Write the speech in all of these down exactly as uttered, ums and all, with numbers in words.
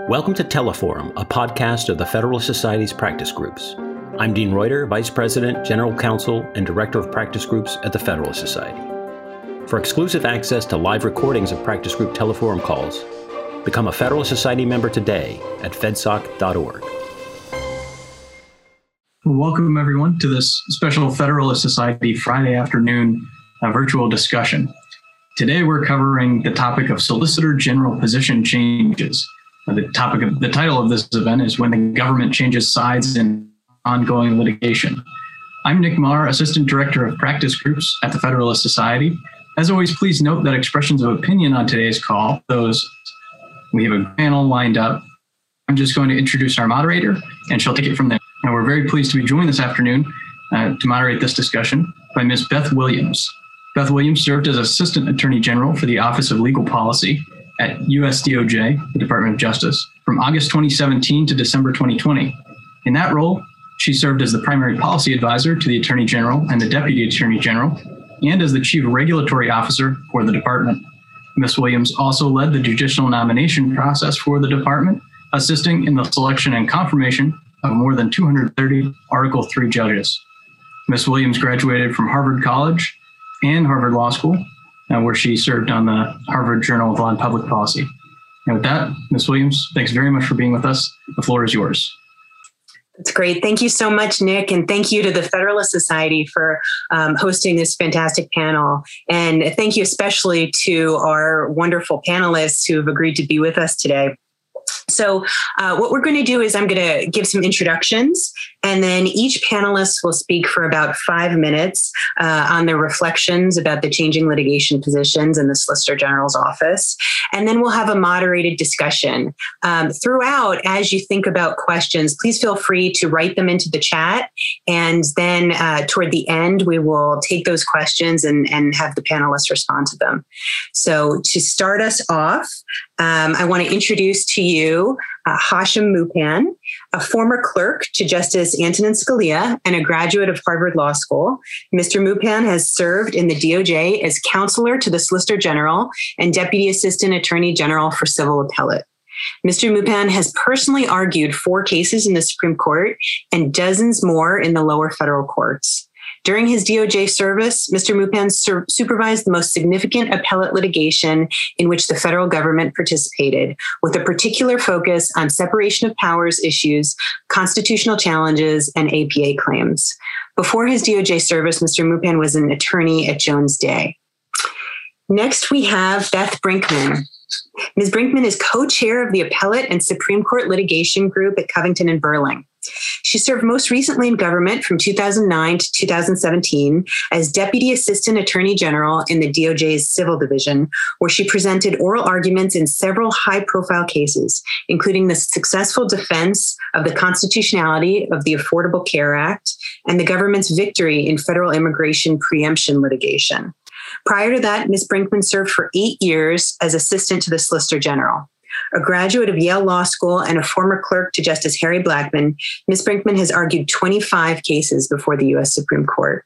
Welcome to Teleforum, a podcast of the Federalist Society's practice groups. I'm Dean Reuter, Vice President, General Counsel, and Director of Practice Groups at the Federalist Society. For exclusive access to live recordings of practice group Teleforum calls, become a Federalist Society member today at fedsoc dot org. Welcome, everyone, to this special Federalist Society Friday afternoon uh, virtual discussion. Today, we're covering the topic of Solicitor General position changes. Uh, the topic of the title of this event is When the Government Changes Sides in Ongoing Litigation. I'm Nick Marr, Assistant Director of Practice Groups at the Federalist Society. As always, please note that expressions of opinion on today's call, those we have a panel lined up. I'm just going to introduce our moderator, and she'll take it from there. And we're very pleased to be joined this afternoon uh, to moderate this discussion by Miz Beth Williams. Beth Williams served as Assistant Attorney General for the Office of Legal Policy at U S D O J, the Department of Justice, from August twenty seventeen to December twenty twenty. In that role, she served as the primary policy advisor to the Attorney General and the Deputy Attorney General, and as the Chief Regulatory Officer for the department. Miz Williams also led the judicial nomination process for the department, assisting in the selection and confirmation of more than two hundred thirty Article three judges. Miz Williams graduated from Harvard College and Harvard Law School, uh, where she served on the Harvard Journal of Law and Public Policy. And with that, Miz Williams, thanks very much for being with us. The floor is yours. That's great. Thank you so much, Nick. And thank you to the Federalist Society for um, hosting this fantastic panel. And thank you especially to our wonderful panelists who have agreed to be with us today. So uh, what we're going to do is I'm going to give some introductions, and then each panelist will speak for about five minutes uh, on their reflections about the changing litigation positions in the Solicitor General's office. And then we'll have a moderated discussion. Um, throughout, as you think about questions, please feel free to write them into the chat. And then uh, toward the end, we will take those questions and, and have the panelists respond to them. So to start us off, um, I want to introduce to you Uh, Hashim Mupan, a former clerk to Justice Antonin Scalia and a graduate of Harvard Law School. Mister Mupan has served in the D O J as counselor to the Solicitor General and Deputy Assistant Attorney General for Civil Appellate. Mister Mupan has personally argued four cases in the Supreme Court and dozens more in the lower federal courts. During his D O J service, Mister Mupan sur- supervised the most significant appellate litigation in which the federal government participated, with a particular focus on separation of powers issues, constitutional challenges, and A P A claims. Before his D O J service, Mister Mupan was an attorney at Jones Day. Next, we have Beth Brinkman. Miz Brinkman is co-chair of the Appellate and Supreme Court Litigation Group at Covington and Burling. She served most recently in government from two thousand nine to two thousand seventeen as Deputy Assistant Attorney General in the D O J's Civil Division, where she presented oral arguments in several high-profile cases, including the successful defense of the constitutionality of the Affordable Care Act and the government's victory in federal immigration preemption litigation. Prior to that, Miz Brinkman served for eight years as Assistant to the Solicitor General. A graduate of Yale Law School and a former clerk to Justice Harry Blackmun, Miz Brinkman has argued twenty-five cases before the U S Supreme Court.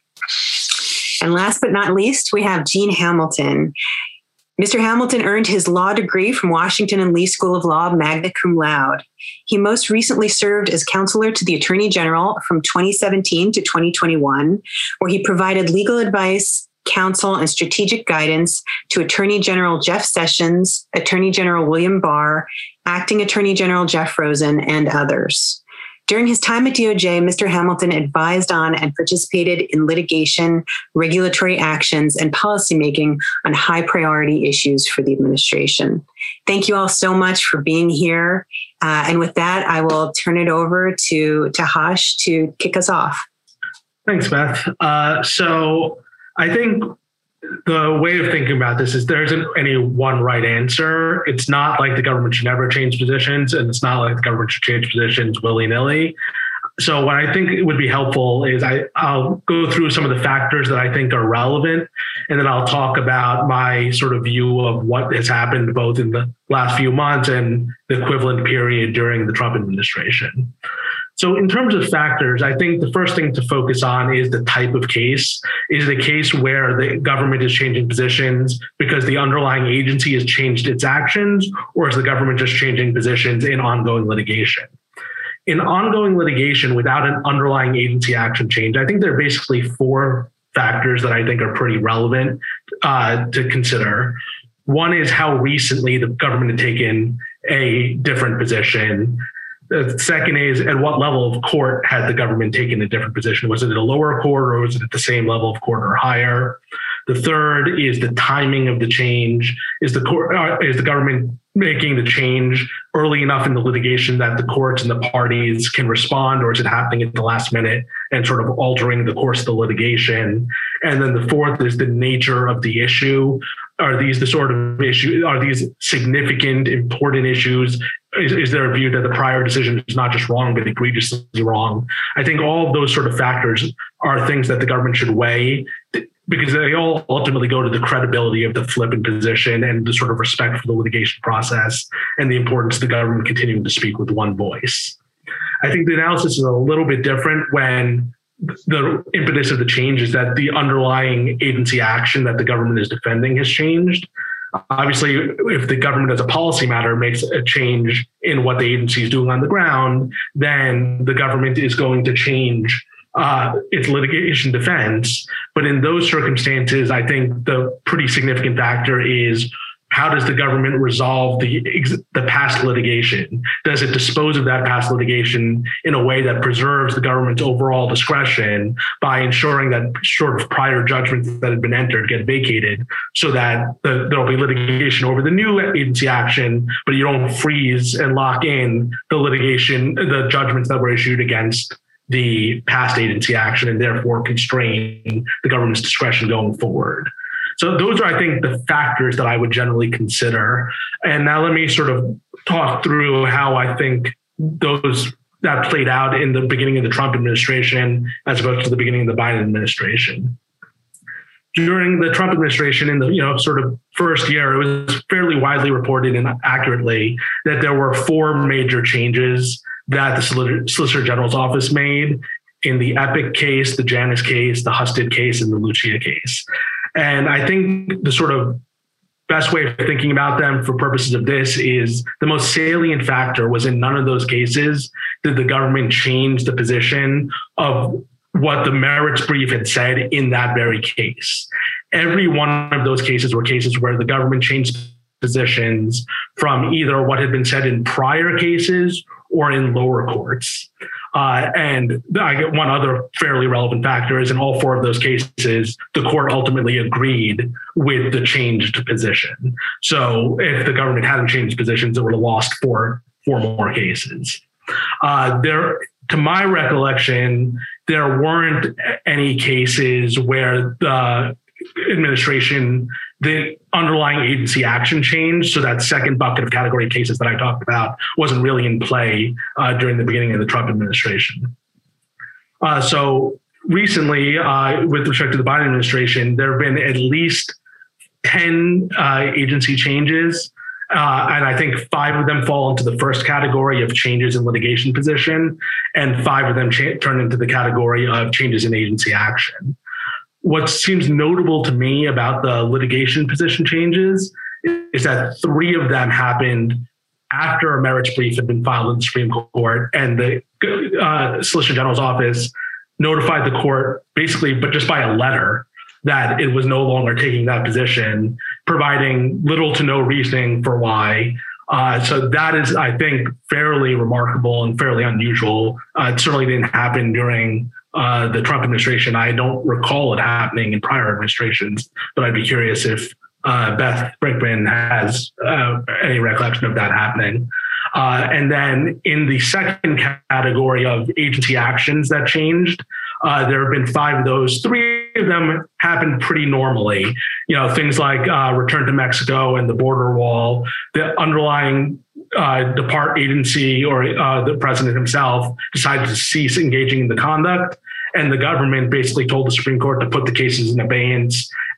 And last but not least, we have Gene Hamilton. Mister Hamilton earned his law degree from Washington and Lee School of Law, magna cum laude. He most recently served as counselor to the Attorney General from twenty seventeen to twenty twenty-one, where he provided legal advice, counsel, and strategic guidance to Attorney General Jeff Sessions, Attorney General William Barr, Acting Attorney General Jeff Rosen, and others. During his time at D O J, Mister Hamilton advised on and participated in litigation, regulatory actions, and policymaking on high priority issues for the administration. Thank you all so much for being here. Uh, and with that, I will turn it over to, to Hash to kick us off. Thanks, Beth. Uh, so I think the way of thinking about this is there isn't any one right answer. It's not like the government should never change positions, and it's not like the government should change positions willy-nilly. So what I think would be helpful is I, I'll go through some of the factors that I think are relevant, and then I'll talk about my sort of view of what has happened both in the last few months and the equivalent period during the Trump administration. So in terms of factors, I think the first thing to focus on is the type of case. Is it a case where the government is changing positions because the underlying agency has changed its actions, or is the government just changing positions in ongoing litigation? In ongoing litigation without an underlying agency action change, I think there are basically four factors that I think are pretty relevant uh, to consider. One is how recently the government had taken a different position. The second is at what level of court had the government taken a different position? Was it at a lower court or was it at the same level of court or higher? The third is the timing of the change. Is the court, uh, is the government making the change early enough in the litigation that the courts and the parties can respond, or is it happening at the last minute and sort of altering the course of the litigation? And then the fourth is the nature of the issue. Are these the sort of issue? Are these significant, important issues? Is, is there a view that the prior decision is not just wrong, but egregiously wrong? I think all of those sort of factors are things that the government should weigh, because they all ultimately go to the credibility of the flip in position and the sort of respect for the litigation process and the importance of the government continuing to speak with one voice. I think the analysis is a little bit different when the impetus of the change is that the underlying agency action that the government is defending has changed. Obviously, if the government as a policy matter makes a change in what the agency is doing on the ground, then the government is going to change uh, its litigation defense. But in those circumstances, I think the pretty significant factor is, how does the government resolve the, the past litigation? Does it dispose of that past litigation in a way that preserves the government's overall discretion by ensuring that sort of prior judgments that had been entered get vacated, so that the, there'll be litigation over the new agency action, but you don't freeze and lock in the litigation, the judgments that were issued against the past agency action, and therefore constrain the government's discretion going forward. So those are, I think, the factors that I would generally consider. And now let me sort of talk through how I think those that played out in the beginning of the Trump administration as opposed to the beginning of the Biden administration. During the Trump administration, in the you know sort of first year, it was fairly widely reported and accurately that there were four major changes that the Solicitor General's office made in the Epic case, the Janus case, the Husted case, and the Lucia case. And I think the sort of best way of thinking about them for purposes of this is the most salient factor was in none of those cases did the government change the position of what the merits brief had said in that very case. Every one of those cases were cases where the government changed positions from either what had been said in prior cases or in lower courts. Uh, and I get one other fairly relevant factor is in all four of those cases, the court ultimately agreed with the changed position. So if the government hadn't changed positions, it would have lost four, four more cases. Uh, there, to my recollection, there weren't any cases where the administration, the underlying agency action changed. So that second bucket of category cases that I talked about wasn't really in play uh, during the beginning of the Trump administration. Uh, so recently, uh, with respect to the Biden administration, there have been at least ten uh, agency changes. Uh, and I think five of them fall into the first category of changes in litigation position, and five of them cha- turn into the category of changes in agency action. What seems notable to me about the litigation position changes is that three of them happened after a merits brief had been filed in the Supreme Court, and the uh, Solicitor General's office notified the court basically, but just by a letter, that it was no longer taking that position, providing little to no reasoning for why. Uh, so that is, I think, fairly remarkable and fairly unusual. Uh, it certainly didn't happen during uh, the Trump administration. I don't recall it happening in prior administrations, but I'd be curious if uh, Beth Brinkman has uh, any recollection of that happening. Uh, and then in the second category of agency actions that changed, uh, there have been five of those. Three of them happened pretty normally. You know, things like uh, return to Mexico and the border wall. The underlying uh, depart agency or uh, the president himself decided to cease engaging in the conduct, and the government basically told the Supreme Court to put the cases in abeyance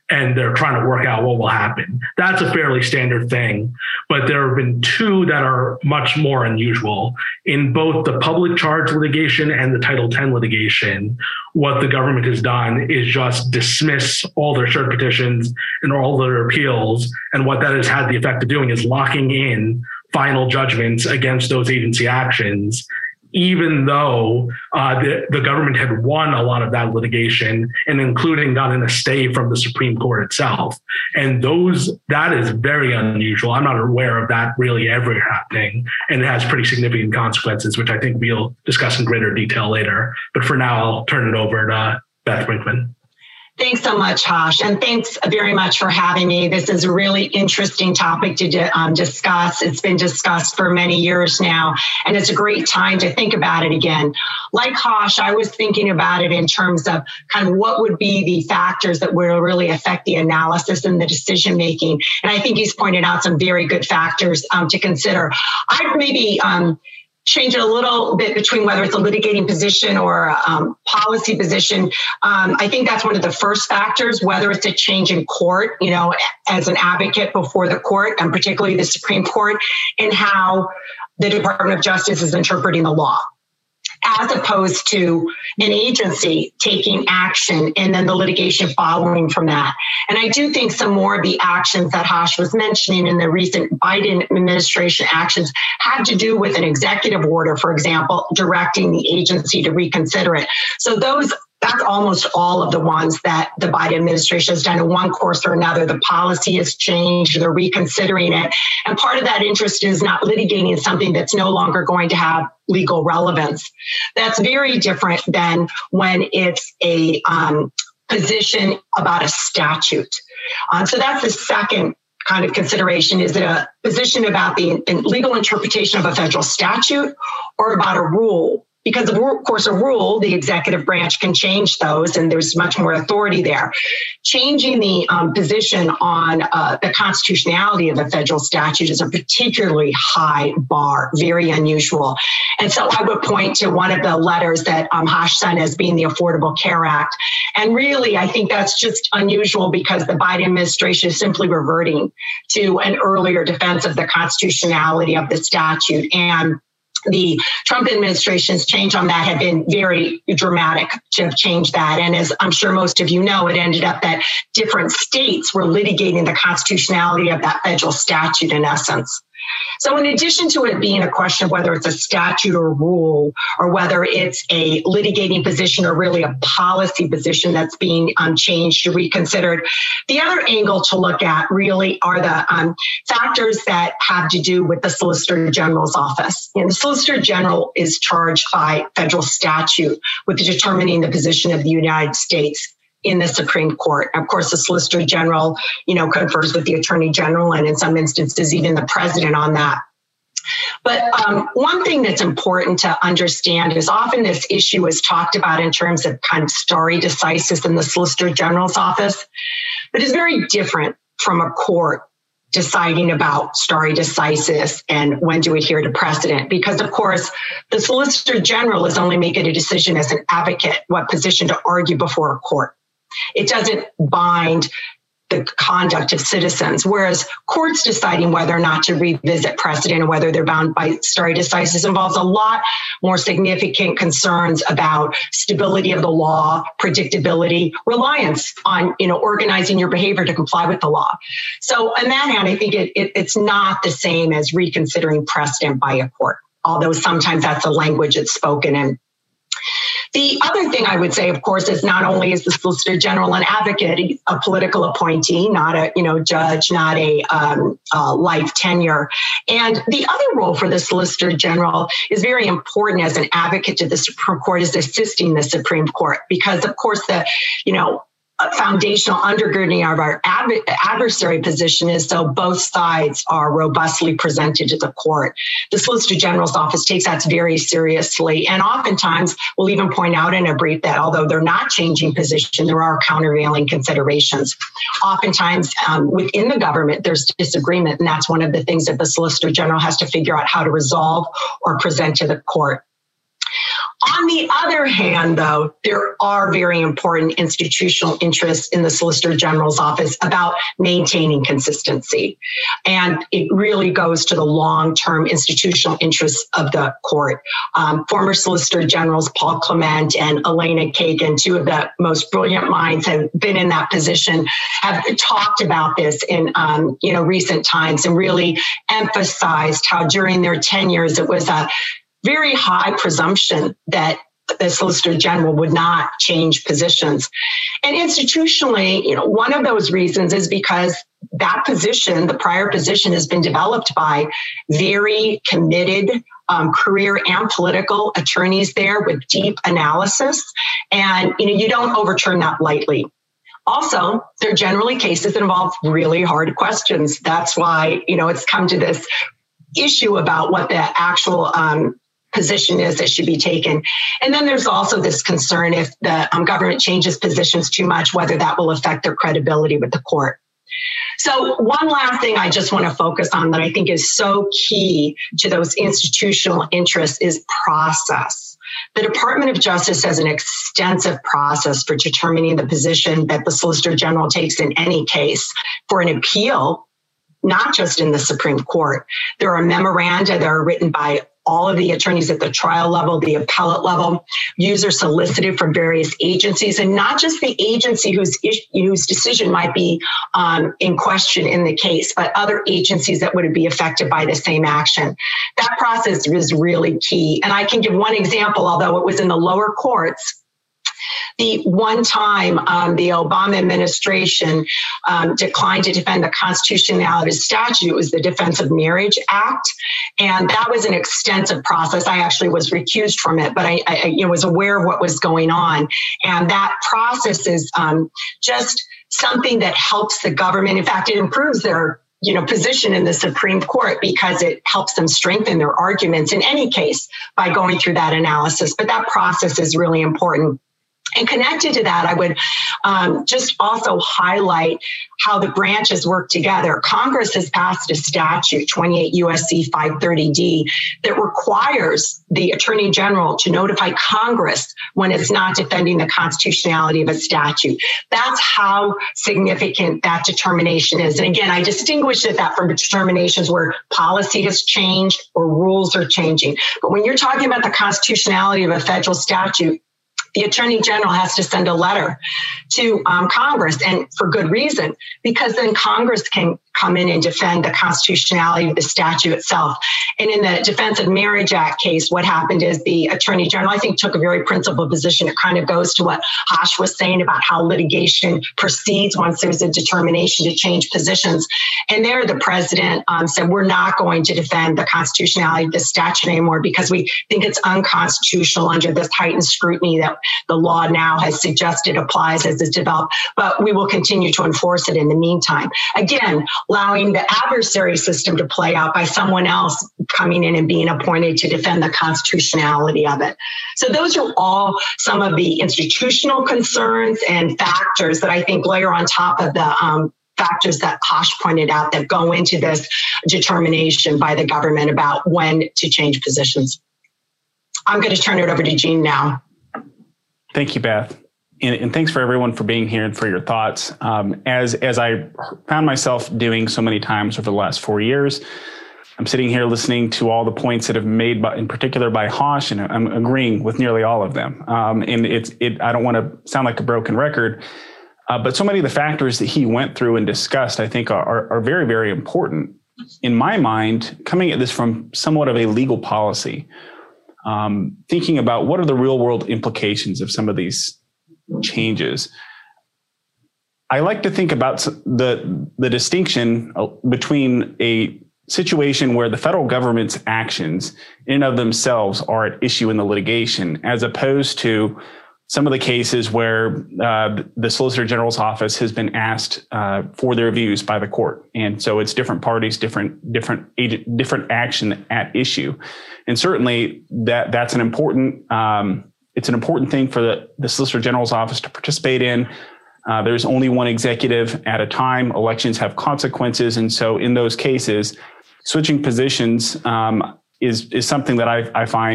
and they're trying to work out what will happen. That's a fairly standard thing. But there have been two that are much more unusual. In both the public charge litigation and the Title ten litigation, what the government has done is just dismiss all their cert petitions and all their appeals. And what that has had the effect of doing is locking in final judgments against those agency actions, even though uh, the, the government had won a lot of that litigation, and including gotten a stay from the Supreme Court itself. And those that is very unusual. I'm not aware of that really ever happening, and it has pretty significant consequences, which I think we'll discuss in greater detail later. But for now, I'll turn it over to Beth Brinkman. Thanks so much, Hash, and thanks very much for having me. This is a really interesting topic to um, discuss. It's been discussed for many years now, and it's a great time to think about it again. Like Hash, I was thinking about it in terms of kind of what would be the factors that will really affect the analysis and the decision making. And I think he's pointed out some very good factors um, to consider. I'd maybe um, change it a little bit between whether it's a litigating position or a um, policy position. Um, I think that's one of the first factors, whether it's a change in court, you know, as an advocate before the court, and particularly the Supreme Court, and how the Department of Justice is interpreting the law, as opposed to an agency taking action and then the litigation following from that. And I do think some more of the actions that Hash was mentioning in the recent Biden administration actions had to do with an executive order, for example, directing the agency to reconsider it. So those That's almost all of the ones that the Biden administration has done in one course or another. The policy has changed, they're reconsidering it. And part of that interest is not litigating something that's no longer going to have legal relevance. That's very different than when it's a um, position about a statute. Um, so that's the second kind of consideration. Is it a position about the legal interpretation of a federal statute or about a rule? Because of course, a rule, the executive branch can change those, and there's much more authority there. Changing the um, position on uh, the constitutionality of a federal statute is a particularly high bar, very unusual. And so I would point to one of the letters that um, Hash sent as being the Affordable Care Act. And really, I think that's just unusual because the Biden administration is simply reverting to an earlier defense of the constitutionality of the statute. And the Trump administration's change on that had been very dramatic to have changed that. And as I'm sure most of you know, it ended up that different states were litigating the constitutionality of that federal statute in essence. So in addition to it being a question of whether it's a statute or rule, or whether it's a litigating position or really a policy position that's being um, changed or reconsidered, the other angle to look at really are the um, factors that have to do with the Solicitor General's office. And the Solicitor General is charged by federal statute with determining the position of the United States in the Supreme Court. Of course, the Solicitor General, you know, confers with the Attorney General, and in some instances, even the President on that. But um, one thing that's important to understand is often this issue is talked about in terms of kind of stare decisis in the Solicitor General's office, but it's very different from a court deciding about stare decisis and when to adhere to precedent. Because of course, the Solicitor General is only making a decision as an advocate, what position to argue before a court. It doesn't bind the conduct of citizens, whereas courts deciding whether or not to revisit precedent and whether they're bound by stare decisis involves a lot more significant concerns about stability of the law, predictability, reliance on, you know, organizing your behavior to comply with the law. So on that hand, I think it, it, it's not the same as reconsidering precedent by a court, although sometimes that's the language it's spoken in. The other thing I would say, of course, is not only is the Solicitor General an advocate, a political appointee, not a you know judge, not a um, uh, life tenure. And the other role for the Solicitor General is very important as an advocate to the Supreme Court, is assisting the Supreme Court, because of course the you know. foundational undergirding of our adv- adversary position is so both sides are robustly presented to the court. The Solicitor General's office takes that very seriously, and oftentimes will even point out in a brief that although they're not changing position, there are countervailing considerations. Oftentimes um, within the government, there's disagreement, and that's one of the things that the Solicitor General has to figure out how to resolve or present to the court. On the other hand, though, there are very important institutional interests in the Solicitor General's office about maintaining consistency. And it really goes to the long-term institutional interests of the court. Um, former Solicitor Generals Paul Clement and Elena Kagan, two of the most brilliant minds, have been in that position, have talked about this in um, you know recent times and really emphasized how during their tenures it was a very high presumption that the Solicitor General would not change positions. And institutionally, you know, one of those reasons is because that position, the prior position, has been developed by very committed um, career and political attorneys there with deep analysis. And, you know, you don't overturn that lightly. Also, they're generally cases that involve really hard questions. That's why, you know, it's come to this issue about what the actual um, position is that should be taken. And then there's also this concern if the um, government changes positions too much, whether that will affect their credibility with the court. So one last thing I just want to focus on that I think is so key to those institutional interests is process. The Department of Justice has an extensive process for determining the position that the Solicitor General takes in any case. For an appeal, not just in the Supreme Court, there are memoranda that are written by all of the attorneys at the trial level, the appellate level. Views are solicited from various agencies, and not just the agency whose, whose decision might be um, in question in the case, but other agencies that would be affected by the same action. That process is really key. And I can give one example, although it was in the lower courts. The one time um, the Obama administration um, declined to defend the constitutionality of the statute was the Defense of Marriage Act. And that was an extensive process. I actually was recused from it, but I, I you know, was aware of what was going on. And that process is um, just something that helps the government. In fact, it improves their you know, position in the Supreme Court because it helps them strengthen their arguments in any case by going through that analysis. But that process is really important. And connected to that, I would um, just also highlight how the branches work together. Congress has passed a statute, twenty-eight U S C five thirty D, that requires the Attorney General to notify Congress when it's not defending the constitutionality of a statute. That's how significant that determination is. And again, I distinguish that from determinations where policy has changed or rules are changing. But when you're talking about the constitutionality of a federal statute, the Attorney General has to send a letter to um, Congress, and for good reason, because then Congress can come in and defend the constitutionality of the statute itself. And in the Defense of Marriage Act case, what happened is the Attorney General, I think, took a very principled position. It kind of goes to what Hosh was saying about how litigation proceeds once there's a determination to change positions. And there, the president um, said, we're not going to defend the constitutionality of the statute anymore because we think it's unconstitutional under this heightened scrutiny that the law now has suggested applies as it's developed, but we will continue to enforce it in the meantime. Again, allowing the adversary system to play out by someone else coming in and being appointed to defend the constitutionality of it. So those are all some of the institutional concerns and factors that I think layer on top of the um, factors that Hosh pointed out that go into this determination by the government about when to change positions. I'm going to turn it over to Gene now. Thank you, Beth. And, and thanks for everyone for being here and for your thoughts. Um, as, as I found myself doing so many times over the last four years, I'm sitting here listening to all the points that have made, by, in particular by Hosh, and I'm agreeing with nearly all of them. Um, and it's, it, I don't want to sound like a broken record, uh, but so many of the factors that he went through and discussed, I think are, are, are very, very important. In my mind, coming at this from somewhat of a legal policy, Um, thinking about what are the real world implications of some of these changes. I like to think about the, the distinction between a situation where the federal government's actions in and of themselves are at issue in the litigation, as opposed to some of the cases where uh, the Solicitor General's office has been asked uh, for their views by the court. And so it's different parties, different, different agent, different action at issue. And certainly that that's an important, um, it's an important thing for the, the Solicitor General's office to participate in. Uh, there's only one executive at a time. Elections have consequences. And so in those cases, switching positions um, is, is something that I, I find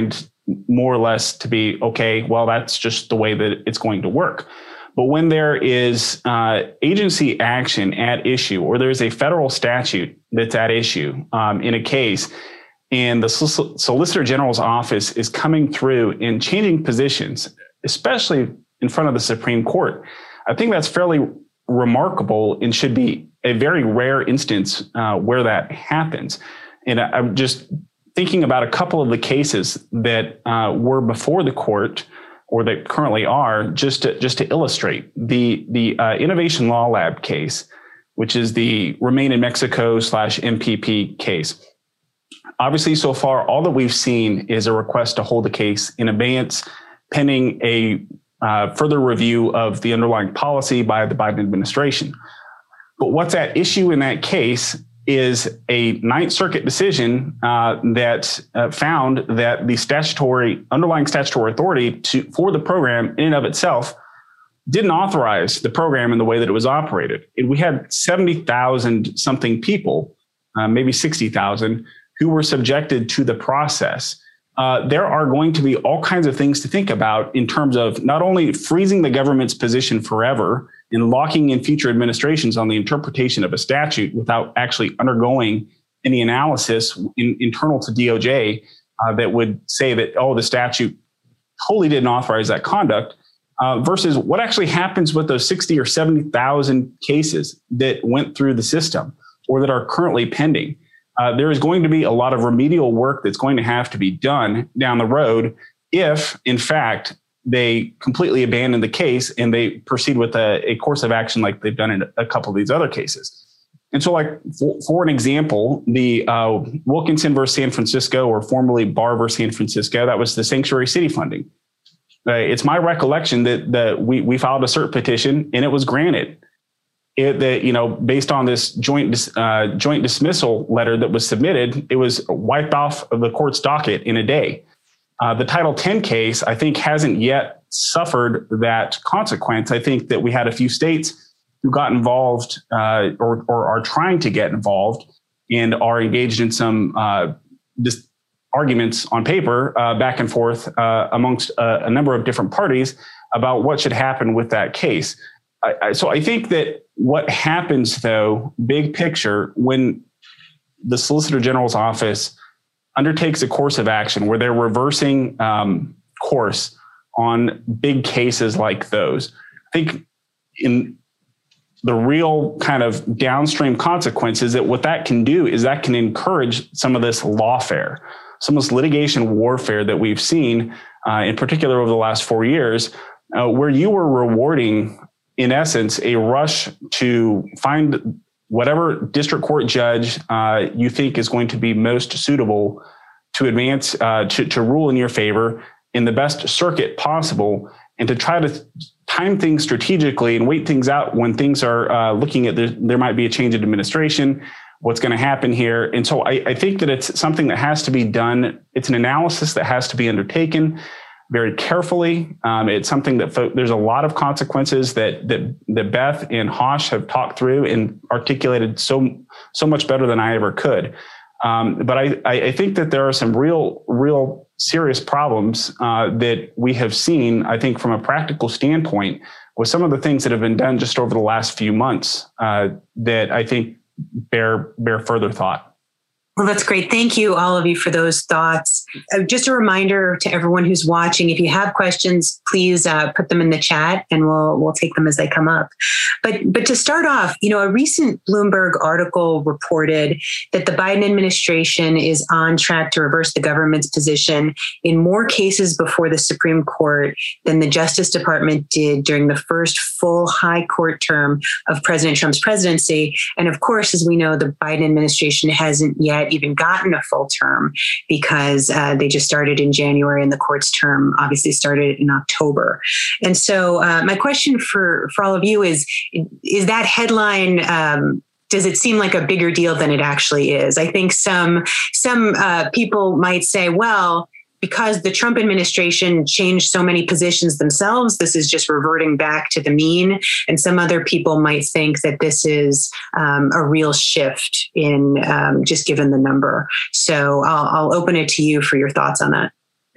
more or less to be, okay, well, that's just the way that it's going to work. But when there is uh, agency action at issue, or there's a federal statute that's at issue um, in a case, and the Sol- Solicitor General's office is coming through and changing positions, especially in front of the Supreme Court, I think that's fairly remarkable and should be a very rare instance uh, where that happens. And I, I'm just thinking about a couple of the cases that uh, were before the court, or that currently are, just to, just to illustrate. The, the uh, Innovation Law Lab case, which is the Remain in Mexico slash M P P case. Obviously, so far, all that we've seen is a request to hold the case in abeyance pending a uh, further review of the underlying policy by the Biden administration. But what's at issue in that case is a Ninth Circuit decision uh, that uh, found that the statutory underlying statutory authority to for the program in and of itself didn't authorize the program in the way that it was operated. And we had seventy thousand something people, uh, maybe sixty thousand, who were subjected to the process. Uh, there are going to be all kinds of things to think about in terms of not only freezing the government's position forever and locking in future administrations on the interpretation of a statute without actually undergoing any analysis in, internal to D O J uh, that would say that, oh, the statute totally didn't authorize that conduct, uh, versus what actually happens with those sixty or seventy thousand cases that went through the system or that are currently pending. Uh, there is going to be a lot of remedial work that's going to have to be done down the road if, in fact, they completely abandon the case and they proceed with a, a course of action like they've done in a couple of these other cases. And so, like, for, for an example, the uh, Wilkinson versus San Francisco, or formerly Barr versus San Francisco, that was the sanctuary city funding. Uh, it's my recollection that, that we, we filed a cert petition and it was granted. It, that, you know, based on this joint uh, joint dismissal letter that was submitted, it was wiped off of the court's docket in a day. Uh, the Title ten case, I think, hasn't yet suffered that consequence. I think that we had a few states who got involved uh, or, or are trying to get involved and are engaged in some uh, dis- arguments on paper uh, back and forth uh, amongst a, a number of different parties about what should happen with that case. I, I, so I think that what happens, though, big picture, when the Solicitor General's office undertakes a course of action where they're reversing um, course on big cases like those, I think in the real kind of downstream consequences that what that can do is that can encourage some of this lawfare, some of this litigation warfare that we've seen, uh, in particular over the last four years, uh, where you were rewarding, in essence, a rush to find whatever district court judge uh, you think is going to be most suitable to advance, uh, to, to rule in your favor in the best circuit possible, and to try to time things strategically and wait things out when things are uh, looking at there, there might be a change in administration, what's going to happen here. And so I, I think that it's something that has to be done. It's an analysis that has to be undertaken very carefully. Um, it's something that fo- there's a lot of consequences that, that that Beth and Hosh have talked through and articulated so so much better than I ever could. Um, but I, I think that there are some real, real serious problems uh, that we have seen, I think, from a practical standpoint with some of the things that have been done just over the last few months uh, that I think bear bear further thought. Well, that's great. Thank you, all of you, for those thoughts. Uh, just a reminder to everyone who's watching, if you have questions, please uh, put them in the chat and we'll we'll take them as they come up. But but to start off, you know, a recent Bloomberg article reported that the Biden administration is on track to reverse the government's position in more cases before the Supreme Court than the Justice Department did during the first full high court term of President Trump's presidency. And of course, as we know, the Biden administration hasn't yet even gotten a full term because uh, they just started in January and the court's term obviously started in October. And so uh, my question for, for all of you is, is that headline, um, does it seem like a bigger deal than it actually is? I think some, some uh, people might say, well, because the Trump administration changed so many positions themselves, this is just reverting back to the mean. And some other people might think that this is um, a real shift in um, just given the number. So I'll, I'll open it to you for your thoughts on that.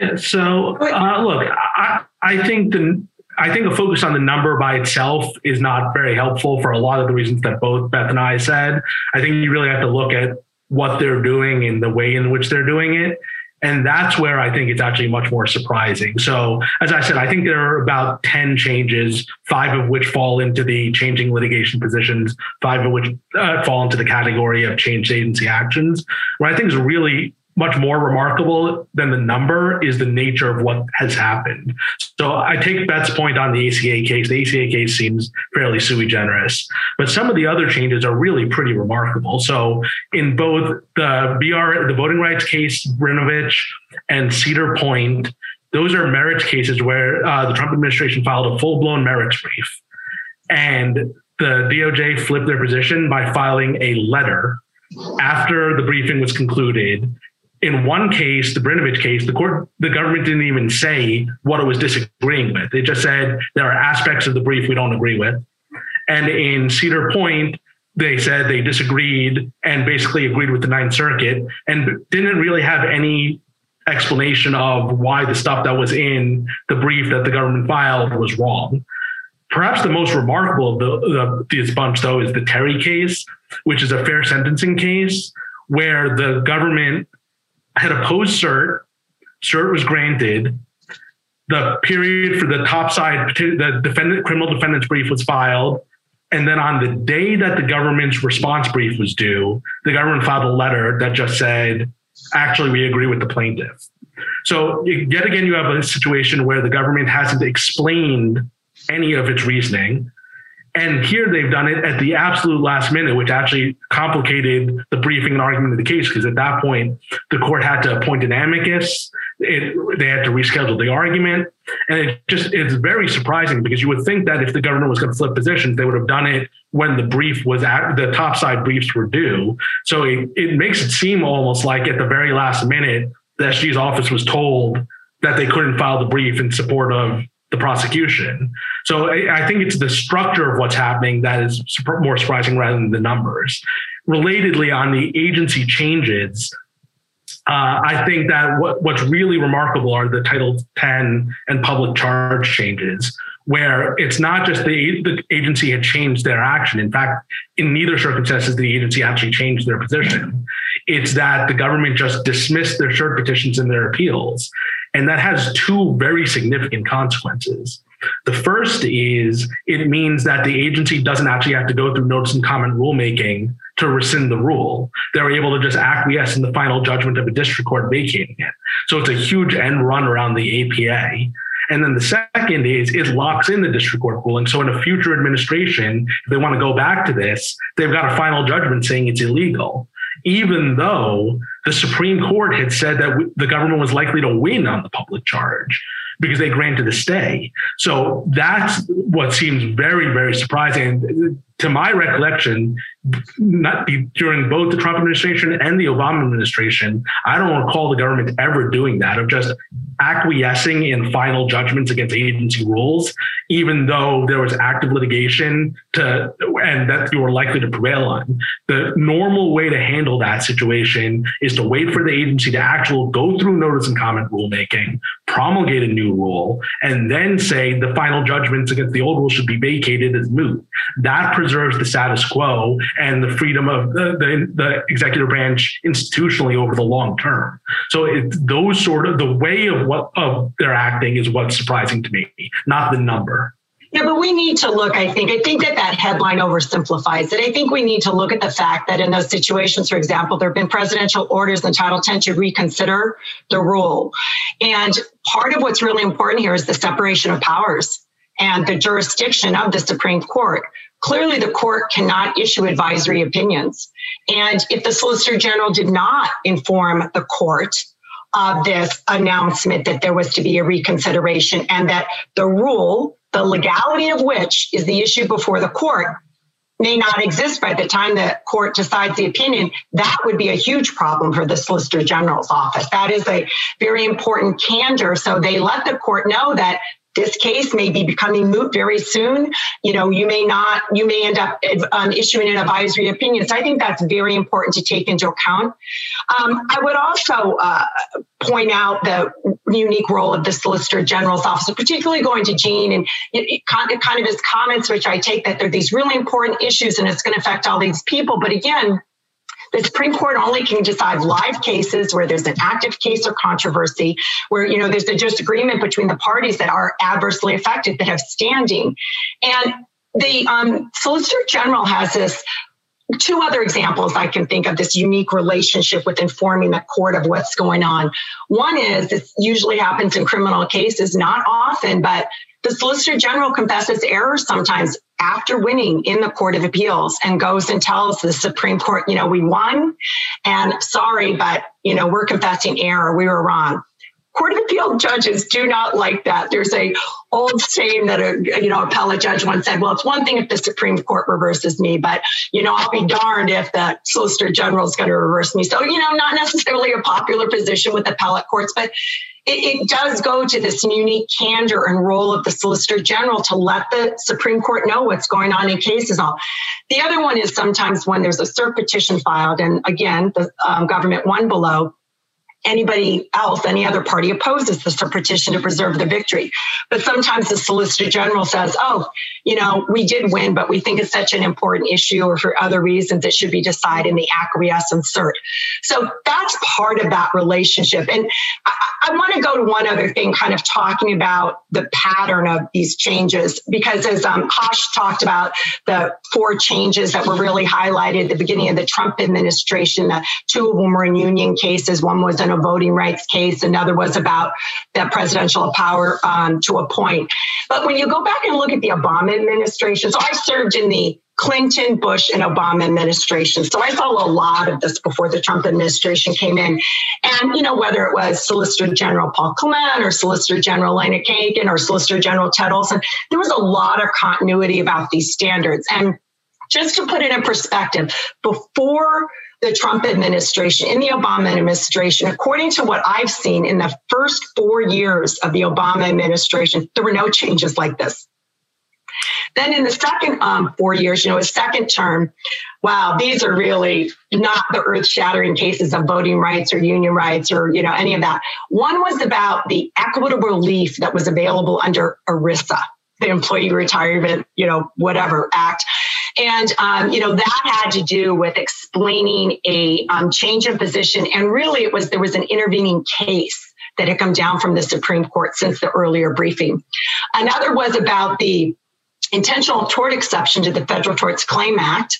Yeah, so uh, look, I, I think the I think a focus on the number by itself is not very helpful for a lot of the reasons that both Beth and I said. I think you really have to look at what they're doing and the way in which they're doing it. And that's where I think it's actually much more surprising. So as I said, I think there are about ten changes, five of which fall into the changing litigation positions, five of which uh, fall into the category of changed agency actions. What I think is really much more remarkable than the number is the nature of what has happened. So I take Beth's point on the A C A case. The A C A case seems fairly sui generis, but some of the other changes are really pretty remarkable. So in both the B R, the voting rights case, Brnovich, and Cedar Point, those are merits cases where uh, the Trump administration filed a full-blown merits brief. And the D O J flipped their position by filing a letter after the briefing was concluded. In one case, the Brnovich case, the court, the government didn't even say what it was disagreeing with. It just said there are aspects of the brief we don't agree with. And in Cedar Point, they said they disagreed and basically agreed with the Ninth Circuit and didn't really have any explanation of why the stuff that was in the brief that the government filed was wrong. Perhaps the most remarkable of the, the, this bunch, though, is the Terry case, which is a fair sentencing case where the government had opposed cert, cert was granted, the period for the top side, the defendant, criminal defendant's brief was filed, and then on the day that the government's response brief was due, the government filed a letter that just said, actually, we agree with the plaintiff. So yet again, you have a situation where the government hasn't explained any of its reasoning. And here they've done it at the absolute last minute, which actually complicated the briefing and argument of the case, because at that point, the court had to appoint an amicus. It, they had to reschedule the argument. And it just it's very surprising because you would think that if the government was going to flip positions, they would have done it when the brief was at the top side briefs were due. So it, it makes it seem almost like at the very last minute, the S G's office was told that they couldn't file the brief in support of the prosecution. So I, I think it's the structure of what's happening that is more surprising rather than the numbers. Relatedly, on the agency changes, uh, I think that what, what's really remarkable are the Title ten and public charge changes, where it's not just the, the agency had changed their action. In fact, in neither circumstances, the agency actually changed their position. It's that the government just dismissed their cert petitions and their appeals. And that has two very significant consequences. The first is it means that the agency doesn't actually have to go through notice and comment rulemaking to rescind the rule. They're able to just acquiesce in the final judgment of a district court vacating it. So it's a huge end run around the A P A. And then the second is it locks in the district court ruling. So in a future administration, if they want to go back to this, they've got a final judgment saying it's illegal, even though the Supreme Court had said that the government was likely to win on the public charge because they granted a stay. So that's what seems very, very surprising. To my recollection, not during both the Trump administration and the Obama administration, I don't recall the government ever doing that, of just acquiescing in final judgments against agency rules, even though there was active litigation to and that you were likely to prevail on. The normal way to handle that situation is to wait for the agency to actually go through notice and comment rulemaking, promulgate a new rule, and then say the final judgments against the old rule should be vacated as moot. That preserves the status quo and the freedom of the, the, the executive branch institutionally over the long term. So it's those sort of the way of what of their acting is what's surprising to me, not the number. Yeah, but we need to look, I think, I think that that headline oversimplifies it. I think we need to look at the fact that in those situations, for example, there have been presidential orders in Title ten to reconsider the rule. And part of what's really important here is the separation of powers and the jurisdiction of the Supreme Court. Clearly, the court cannot issue advisory opinions. And if the Solicitor General did not inform the court of this announcement that there was to be a reconsideration and that the rule, the legality of which is the issue before the court, may not exist by the time the court decides the opinion, that would be a huge problem for the Solicitor General's office. That is a very important candor. So they let the court know that this case may be becoming moot very soon. You know, you may not, you may end up um, issuing an advisory opinion. So I think that's very important to take into account. Um, I would also uh, point out the unique role of the Solicitor General's office, particularly going to Gene and it, it kind of his comments, which I take that they're these really important issues and it's going to affect all these people. But again, the Supreme Court only can decide live cases where there's an active case or controversy, where, you know, there's a disagreement between the parties that are adversely affected, that have standing. And the um, Solicitor General has this, two other examples I can think of, this unique relationship with informing the court of what's going on. One is, this usually happens in criminal cases, not often, but the Solicitor General confesses errors sometimes after winning in the Court of Appeals and goes and tells the Supreme Court, you know, we won and sorry, but, you know, we're confessing error. We were wrong. Court of Appeal judges do not like that. There's a old saying that a, you know, appellate judge once said, well, it's one thing if the Supreme Court reverses me, but, you know, I'll be darned if the Solicitor General is going to reverse me. So, you know, not necessarily a popular position with appellate courts, but It, it does go to this unique candor and role of the Solicitor General to let the Supreme Court know what's going on in cases. All. The other one is sometimes when there's a cert petition filed, and again, the um, government won below, anybody else, any other party opposes the cert petition to preserve the victory. But sometimes the Solicitor General says, oh, you know, we did win, but we think it's such an important issue or for other reasons it should be decided in the acquiescence cert. So that's part of that relationship. And I, I want to go to one other thing, kind of talking about the pattern of these changes, because as um, Hosh talked about the four changes that were really highlighted at the beginning of the Trump administration, the two of them were in union cases. One was an a voting rights case. Another was about the presidential power um, to appoint. But when you go back and look at the Obama administration, so I served in the Clinton, Bush, and Obama administration. So I saw a lot of this before the Trump administration came in. And, you know, whether it was Solicitor General Paul Clement or Solicitor General Elena Kagan or Solicitor General Ted Olson, there was a lot of continuity about these standards. And just to put it in perspective, before the Trump administration, in the Obama administration, according to what I've seen in the first four years of the Obama administration, there were no changes like this. Then in the second um, four years, you know, his second term, wow, these are really not the earth-shattering cases of voting rights or union rights or, you know, any of that. One was about the equitable relief that was available under ERISA, the Employee Retirement, you know, whatever Act. And, um, you know, that had to do with explaining a um, change in position. And really, it was there was an intervening case that had come down from the Supreme Court since the earlier briefing. Another was about the intentional tort exception to the Federal Tort Claims Act.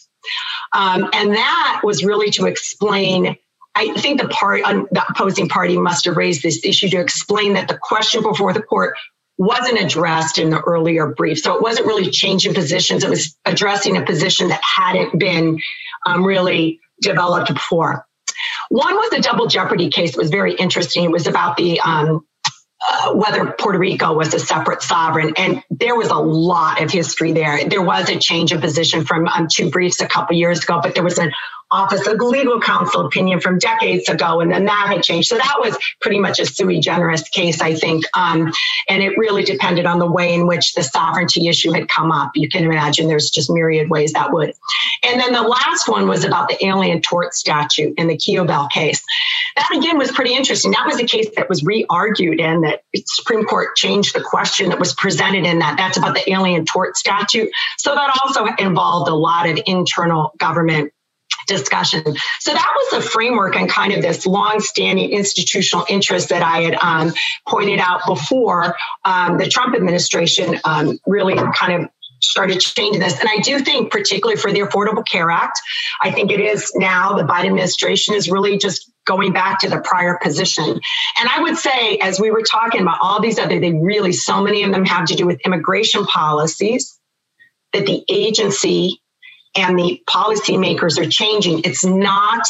Um, and that was really to explain, I think the, part, um, the opposing party must have raised this issue to explain that the question before the court wasn't addressed in the earlier brief. So it wasn't really changing positions. It was addressing a position that hadn't been um, really developed before. One was a double jeopardy case that was very interesting. It was about the um, uh, whether Puerto Rico was a separate sovereign. And there was a lot of history there. There was a change of position from um, two briefs a couple years ago, but there was an Office of Legal Counsel opinion from decades ago, and then that had changed. So that was pretty much a sui generis case, I think. Um, and it really depended on the way in which the sovereignty issue had come up. You can imagine there's just myriad ways that would. And then the last one was about the Alien Tort Statute in the Kiobel case. That, again, was pretty interesting. That was a case that was re-argued and that the Supreme Court changed the question that was presented in that. That's about the Alien Tort Statute. So that also involved a lot of internal government discussion. So that was the framework and kind of this long-standing institutional interest that I had um, pointed out before um, the Trump administration um, really kind of started changing this. And I do think, particularly for the Affordable Care Act, I think it is now the Biden administration is really just going back to the prior position. And I would say, as we were talking about all these other, they really, so many of them have to do with immigration policies that the agency and the policymakers are changing. It's not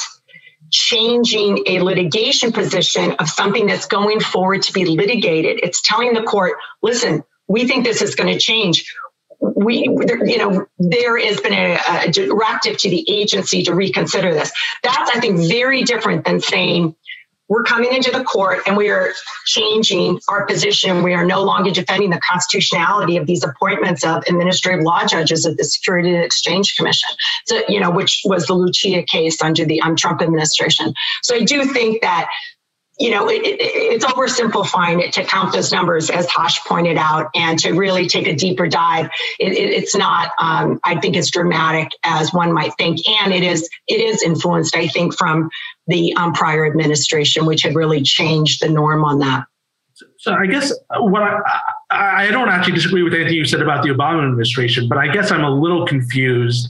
changing a litigation position of something that's going forward to be litigated. It's telling the court, listen, we think this is going to change. We, you know, there has been a, a directive to the agency to reconsider this. That's, I think, very different than saying, we're coming into the court and we are changing our position. We are no longer defending the constitutionality of these appointments of administrative law judges of the Security and Exchange Commission, so, you know, which was the Lucia case under the um, Trump administration. So I do think that, you know, it, it, it's oversimplifying it to count those numbers, as Hosh pointed out, and to really take a deeper dive. It, it, it's not, um, I think, as dramatic as one might think. And it is it is influenced, I think, from the um, prior administration, which had really changed the norm on that. So I guess what I, I don't actually disagree with anything you said about the Obama administration, but I guess I'm a little confused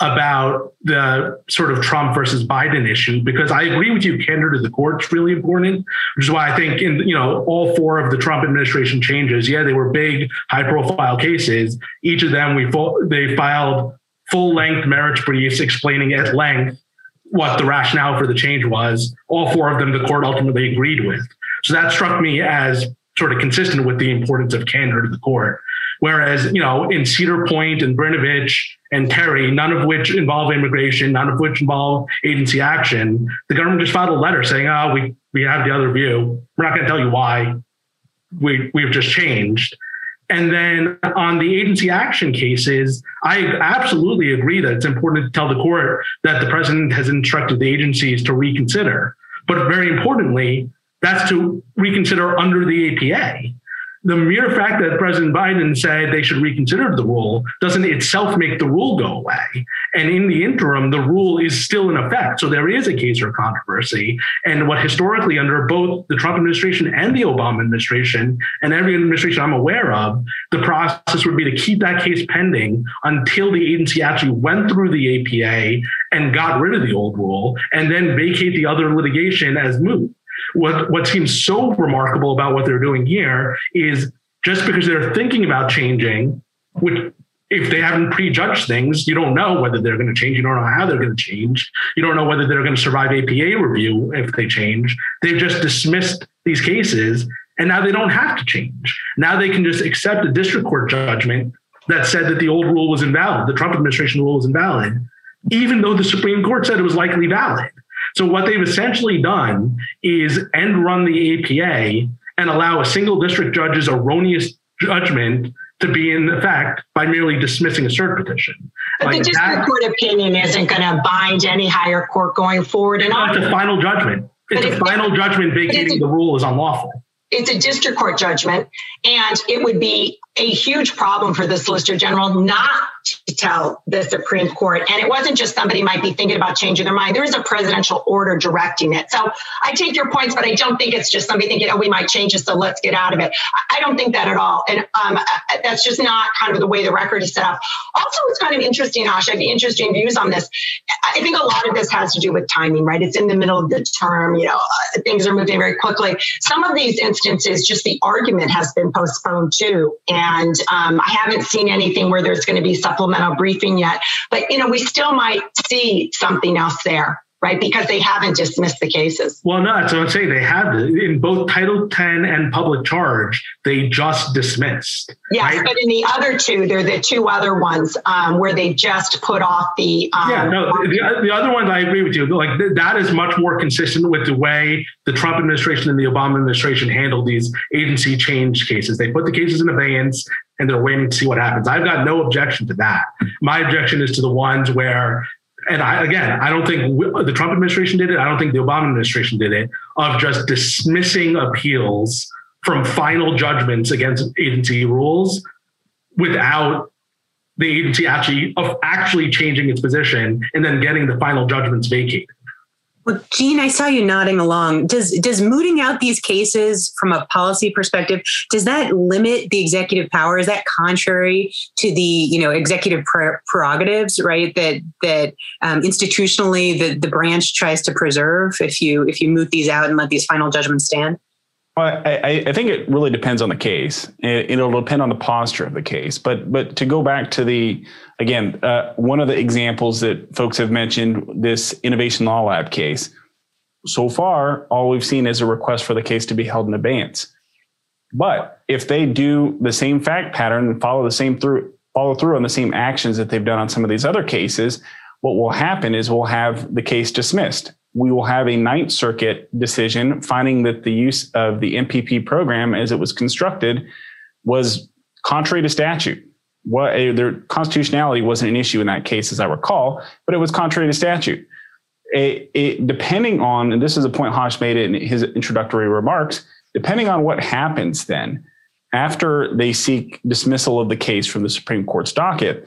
about the sort of Trump versus Biden issue, because I agree with you, candor to the court is really important, which is why I think in, you know, all four of the Trump administration changes, yeah, they were big, high profile cases. Each of them, we full, they filed full length merits briefs explaining at length what the rationale for the change was. All four of them, the court ultimately agreed with. So that struck me as sort of consistent with the importance of candor to the court. Whereas, you know, in Cedar Point and Brnovich and Terry, none of which involve immigration, none of which involve agency action, the government just filed a letter saying, oh, we, we have the other view. We're not going to tell you why. We, we've just changed. And then on the agency action cases, I absolutely agree that it's important to tell the court that the president has instructed the agencies to reconsider. But very importantly, that's to reconsider under the A P A. The mere fact that President Biden said they should reconsider the rule doesn't itself make the rule go away. And in the interim, the rule is still in effect. So there is a case or controversy. And what historically under both the Trump administration and the Obama administration and every administration I'm aware of, the process would be to keep that case pending until the agency actually went through the A P A and got rid of the old rule, and then vacate the other litigation as moot. What what seems so remarkable about what they're doing here is just because they're thinking about changing, which if they haven't prejudged things, you don't know whether they're going to change. You don't know how they're going to change. You don't know whether they're going to survive A P A review if they change. They've just dismissed these cases, and now they don't have to change. Now they can just accept a district court judgment that said that the old rule was invalid, the Trump administration rule was invalid, even though the Supreme Court said it was likely valid. So what they've essentially done is end run the A P A and allow a single district judge's erroneous judgment to be in effect by merely dismissing a cert petition. But like the district that, court opinion isn't going to bind any higher court going forward. And no, it's a final judgment. It's a final it, judgment vacating the rule is unlawful. It's a district court judgment, and it would be a huge problem for the Solicitor General not to tell the Supreme Court. And it wasn't just somebody might be thinking about changing their mind. There is a presidential order directing it. So I take your points, but I don't think it's just somebody thinking, oh, we might change this, so let's get out of it. I don't think that at all. And um, that's just not kind of the way the record is set up. Also, it's kind of interesting, Hosh, I have interesting views on this. I think a lot of this has to do with timing, right? It's in the middle of the term, you know, uh, things are moving very quickly. Some of these instances, just the argument has been postponed too. And um, I haven't seen anything where there's going to be supplemental briefing yet, but you know, we still might see something else there, right? Because they haven't dismissed the cases. Well, no, that's what I'm saying. They have in both Title ten and public charge, they just dismissed. Yes, right? But in the other two, they're the two other ones um, where they just put off the. Um, yeah, no, the, the other ones I agree with you. Like that is much more consistent with the way the Trump administration and the Obama administration handled these agency change cases. They put the cases in abeyance and they're waiting to see what happens. I've got no objection to that. My objection is to the ones where, and I, again, I don't think the Trump administration did it. I don't think the Obama administration did it, of just dismissing appeals from final judgments against agency rules without the agency actually of actually changing its position and then getting the final judgments vacated. Well, Gene, I saw you nodding along. Does does mooting out these cases from a policy perspective, does that limit the executive power? Is that contrary to the, you know, executive prerogatives, right? That that um, institutionally the, the branch tries to preserve if you if you moot these out and let these final judgments stand? Well, I, I think it really depends on the case. It, it'll depend on the posture of the case. But but to go back to the, again, uh, one of the examples that folks have mentioned, this Innovation Law Lab case. So far, all we've seen is a request for the case to be held in abeyance. But if they do the same fact pattern and follow the same through, follow through on the same actions that they've done on some of these other cases, what will happen is we'll have the case dismissed. we will have a Ninth Circuit decision finding that the use of the M P P program as it was constructed was contrary to statute. What, their constitutionality wasn't an issue in that case, as I recall, but it was contrary to statute. It, it, depending on, and this is a point Hosh made in his introductory remarks, depending on what happens then, after they seek dismissal of the case from the Supreme Court's docket,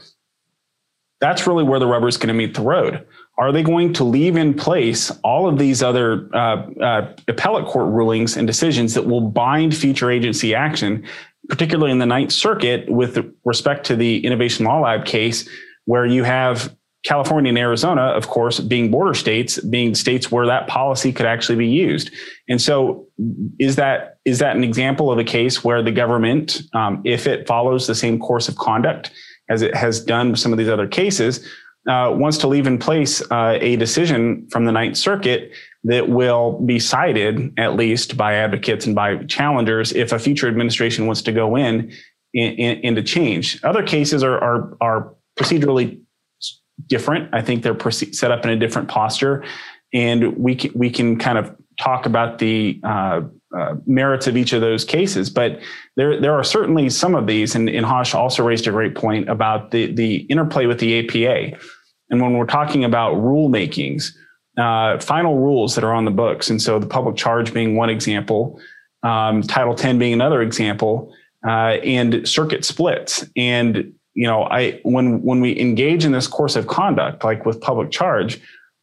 that's really where the rubber is going to meet the road. Are they going to leave in place all of these other uh, uh, appellate court rulings and decisions that will bind future agency action, particularly in the Ninth Circuit with respect to the Innovation Law Lab case, where you have California and Arizona, of course, being border states, being states where that policy could actually be used. And so is that is that an example of a case where the government, um, if it follows the same course of conduct as it has done with some of these other cases, uh, wants to leave in place uh, a decision from the Ninth Circuit that will be cited, at least by advocates and by challengers, if a future administration wants to go in and to change. Other cases are, are, are procedurally different. I think they're set up in a different posture, and we can, we can kind of talk about the uh, uh, merits of each of those cases. But there there are certainly some of these, and, and Hosh also raised a great point about the the interplay with the A P A. And when we're talking about rulemakings, uh, final rules that are on the books, and so the public charge being one example, um, Title ten being another example, uh, and circuit splits. And you know, I when when we engage in this course of conduct, like with public charge,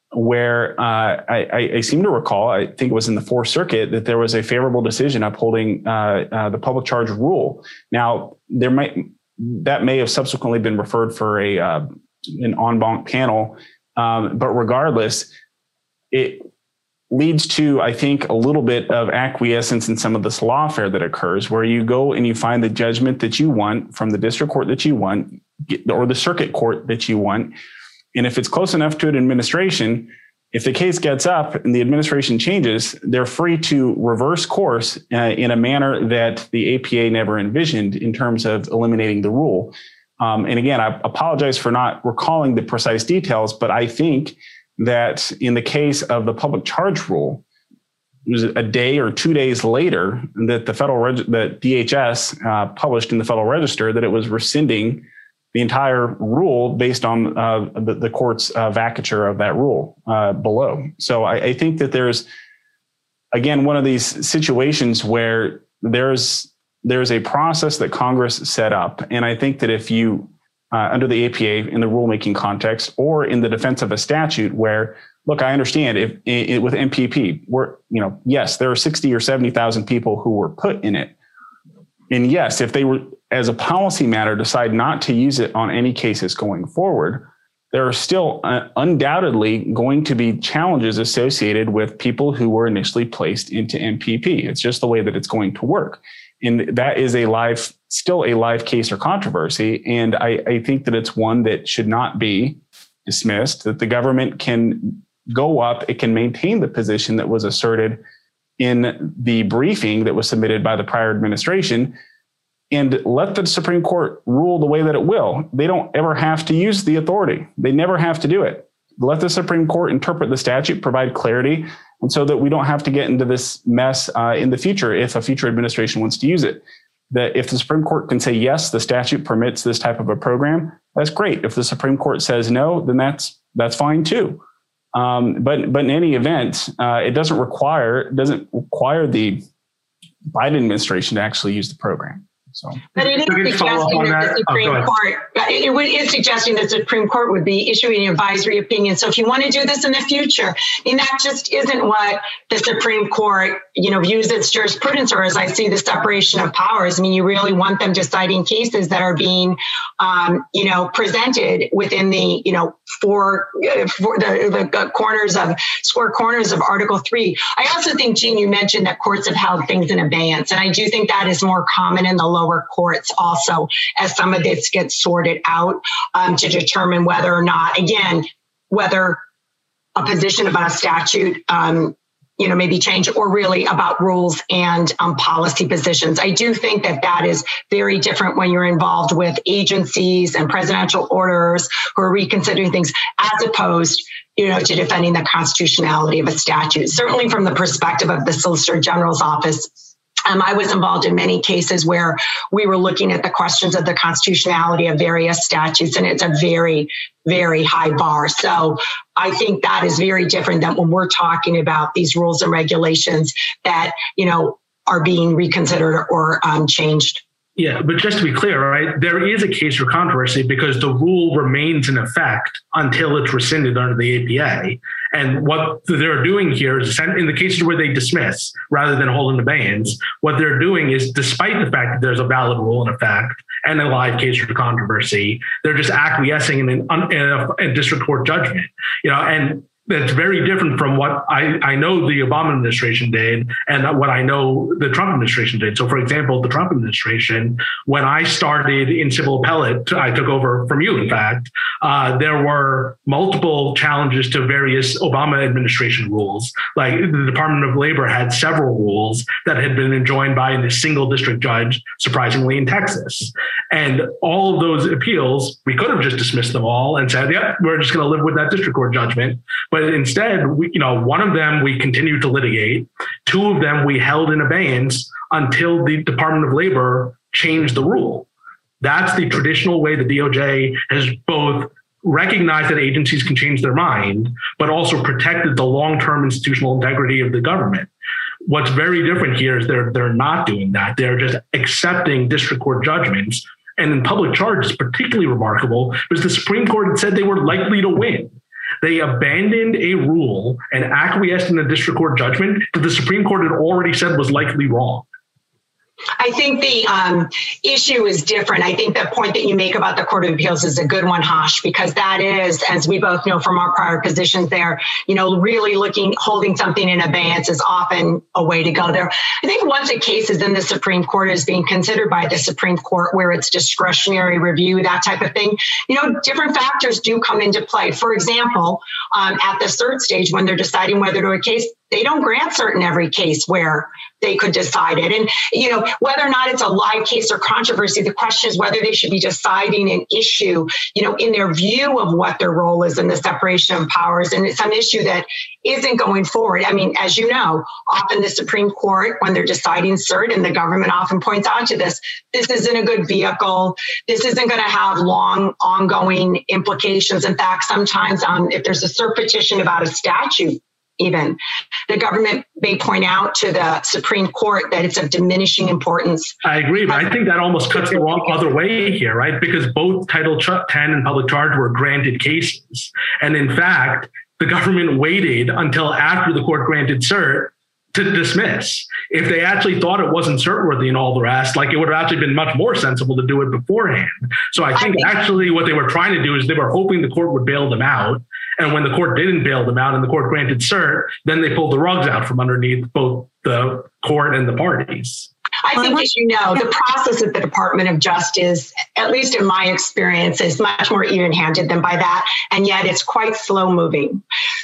where uh, I, I seem to recall, I think it was in the Fourth Circuit, that there was a favorable decision upholding uh, uh, the public charge rule. Now, there might that may have subsequently been referred for a uh, an en banc panel, um, but regardless, it leads to, I think, a little bit of acquiescence in some of this lawfare that occurs, where you go and you find the judgment that you want from the district court that you want, or the circuit court that you want. And if it's close enough to an administration, if the case gets up and the administration changes, they're free to reverse course uh, in a manner that the A P A never envisioned in terms of eliminating the rule. Um, and again, I apologize for not recalling the precise details, but I think that in the case of the public charge rule, it was a day or two days later that the federal reg- that D H S uh, published in the Federal Register that it was rescinding the entire rule based on uh, the, the court's uh, vacature of that rule uh, below. So I, I think that there's, again, one of these situations where there's there's a process that Congress set up. And I think that if you, uh, under the A P A in the rulemaking context, or in the defense of a statute where, look, I understand if it, with M P P, we're, you know, yes, there are sixty or seventy thousand people who were put in it. And yes, if they were, as a policy matter, decide not to use it on any cases going forward, there are still uh, undoubtedly going to be challenges associated with people who were initially placed into M P P. It's just the way that it's going to work. And that is a live, still a live case or controversy. And I, I think that it's one that should not be dismissed, that the government can go up, it can maintain the position that was asserted in the briefing that was submitted by the prior administration, and let the Supreme Court rule the way that it will. They don't ever have to use the authority. They never have to do it. Let the Supreme Court interpret the statute, provide clarity, and so that we don't have to get into this mess uh, in the future if a future administration wants to use it. That if the Supreme Court can say, yes, the statute permits this type of a program, that's great. If the Supreme Court says no, then that's that's fine too. Um, but but in any event, uh, it doesn't require doesn't require the Biden administration to actually use the program. So, but it is suggesting that, that the Supreme oh, Court, it is suggesting that the Supreme Court would be issuing an advisory opinion. So if you want to do this in the future, I mean, that just isn't what the Supreme Court, you know, views its jurisprudence, or as I see the separation of powers. I mean, you really want them deciding cases that are being, um, you know, presented within the, you know, four, four the, the corners of, square corners of Article three. I also think, Gene, you mentioned that courts have held things in abeyance. And I do think that is more common in the lower courts also, as some of this gets sorted out um, to determine whether or not, again, whether a position about a statute um, you know, maybe change, or really about rules and um, policy positions. I do think that that is very different when you're involved with agencies and presidential orders who are reconsidering things, as opposed, you know, to defending the constitutionality of a statute. Certainly from the perspective of the Solicitor General's office, Um, I was involved in many cases where we were looking at the questions of the constitutionality of various statutes, and it's a very, very high bar. So I think that is very different than when we're talking about these rules and regulations that, you know, are being reconsidered or um, changed. Yeah, but just to be clear, right, there is a case for controversy because the rule remains in effect until it's rescinded under the A P A. And what they're doing here is, in the cases where they dismiss rather than hold in abeyance, what they're doing is, despite the fact that there's a valid rule in effect and a live case for controversy, they're just acquiescing in, an, in a, a district court judgment. You know, and that's very different from what I, I know the Obama administration did and what I know the Trump administration did. So, for example, the Trump administration, when I started in civil appellate, I took over from you, in fact, uh, there were multiple challenges to various Obama administration rules. Like the Department of Labor had several rules that had been enjoined by a single district judge, surprisingly, in Texas. And all of those appeals, we could have just dismissed them all and said, yeah, we're just going to live with that district court judgment. But instead, we, you know, one of them we continued to litigate. Two of them we held in abeyance until the Department of Labor changed the rule. That's the traditional way the D O J has both recognized that agencies can change their mind, but also protected the long-term institutional integrity of the government. What's very different here is they're they're not doing that. They're just accepting district court judgments. And in public charge, it's particularly remarkable because the Supreme Court had said they were likely to win. They abandoned a rule and acquiesced in a district court judgment that the Supreme Court had already said was likely wrong. I think the um, issue is different. I think the point that you make about the Court of Appeals is a good one, Hosh, because that is, as we both know from our prior positions there, you know, really looking, holding something in abeyance is often a way to go there. I think once a case is in the Supreme Court, is being considered by the Supreme Court where it's discretionary review, that type of thing, you know, different factors do come into play. For example, um, at the cert stage, when they're deciding whether to a case, they don't grant cert in every case where they could decide it. And, you know, whether or not it's a live case or controversy, the question is whether they should be deciding an issue, you know, in their view of what their role is in the separation of powers. And it's some issue that isn't going forward. I mean, as you know, often the Supreme Court, when they're deciding cert, and the government often points out to this, this isn't a good vehicle. This isn't going to have long, ongoing implications. In fact, sometimes um, if there's a cert petition about a statute, even the government may point out to the Supreme Court that it's of diminishing importance. I agree, but I think that almost cuts the wrong other way here, right? Because both Title ten and public charge were granted cases. And in fact, the government waited until after the court granted cert to dismiss. If they actually thought it wasn't cert-worthy and all the rest, like it would have actually been much more sensible to do it beforehand. So I think, I think actually what they were trying to do is they were hoping the court would bail them out. And when the court didn't bail them out and the court granted cert, then they pulled the rugs out from underneath both the court and the parties. I think, as you know, the process at the Department of Justice, at least in my experience, is much more even-handed than by that. And yet it's quite slow moving.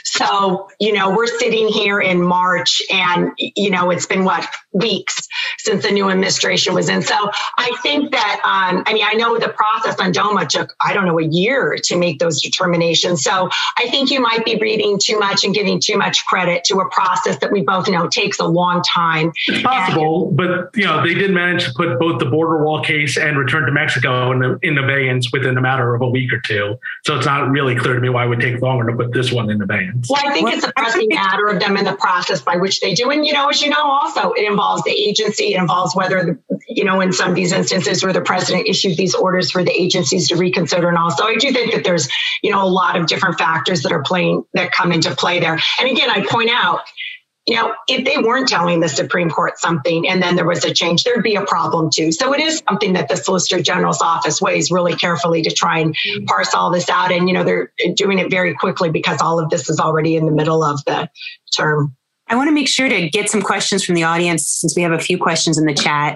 So, you know, we're sitting here in March and, you know, it's been what, weeks since the new administration was in. So I think that, um, I mean, I know the process on DOMA took, I don't know, a year to make those determinations. So I think you might be reading too much and giving too much credit to a process that we both know takes a long time. It's possible, and, but, you know, they did manage to put both the border wall case and return to Mexico in, the, in abeyance within a matter of a week or two. So it's not really clear to me why it would take longer to put this one in abeyance. Well, I think well, it's a pressing matter of them in the process by which they do. And, you know, as you know, also it involves the agency. It involves whether, the, you know, in some of these instances where the president issued these orders for the agencies to reconsider. And also, I do think that there's, you know, a lot of different factors that are playing, that come into play there. And again, I point out, you know, if they weren't telling the Supreme Court something and then there was a change, there'd be a problem too. So it is something that the Solicitor General's office weighs really carefully to try and parse all this out. And, you know, they're doing it very quickly because all of this is already in the middle of the term. I want to make sure to get some questions from the audience since we have a few questions in the chat.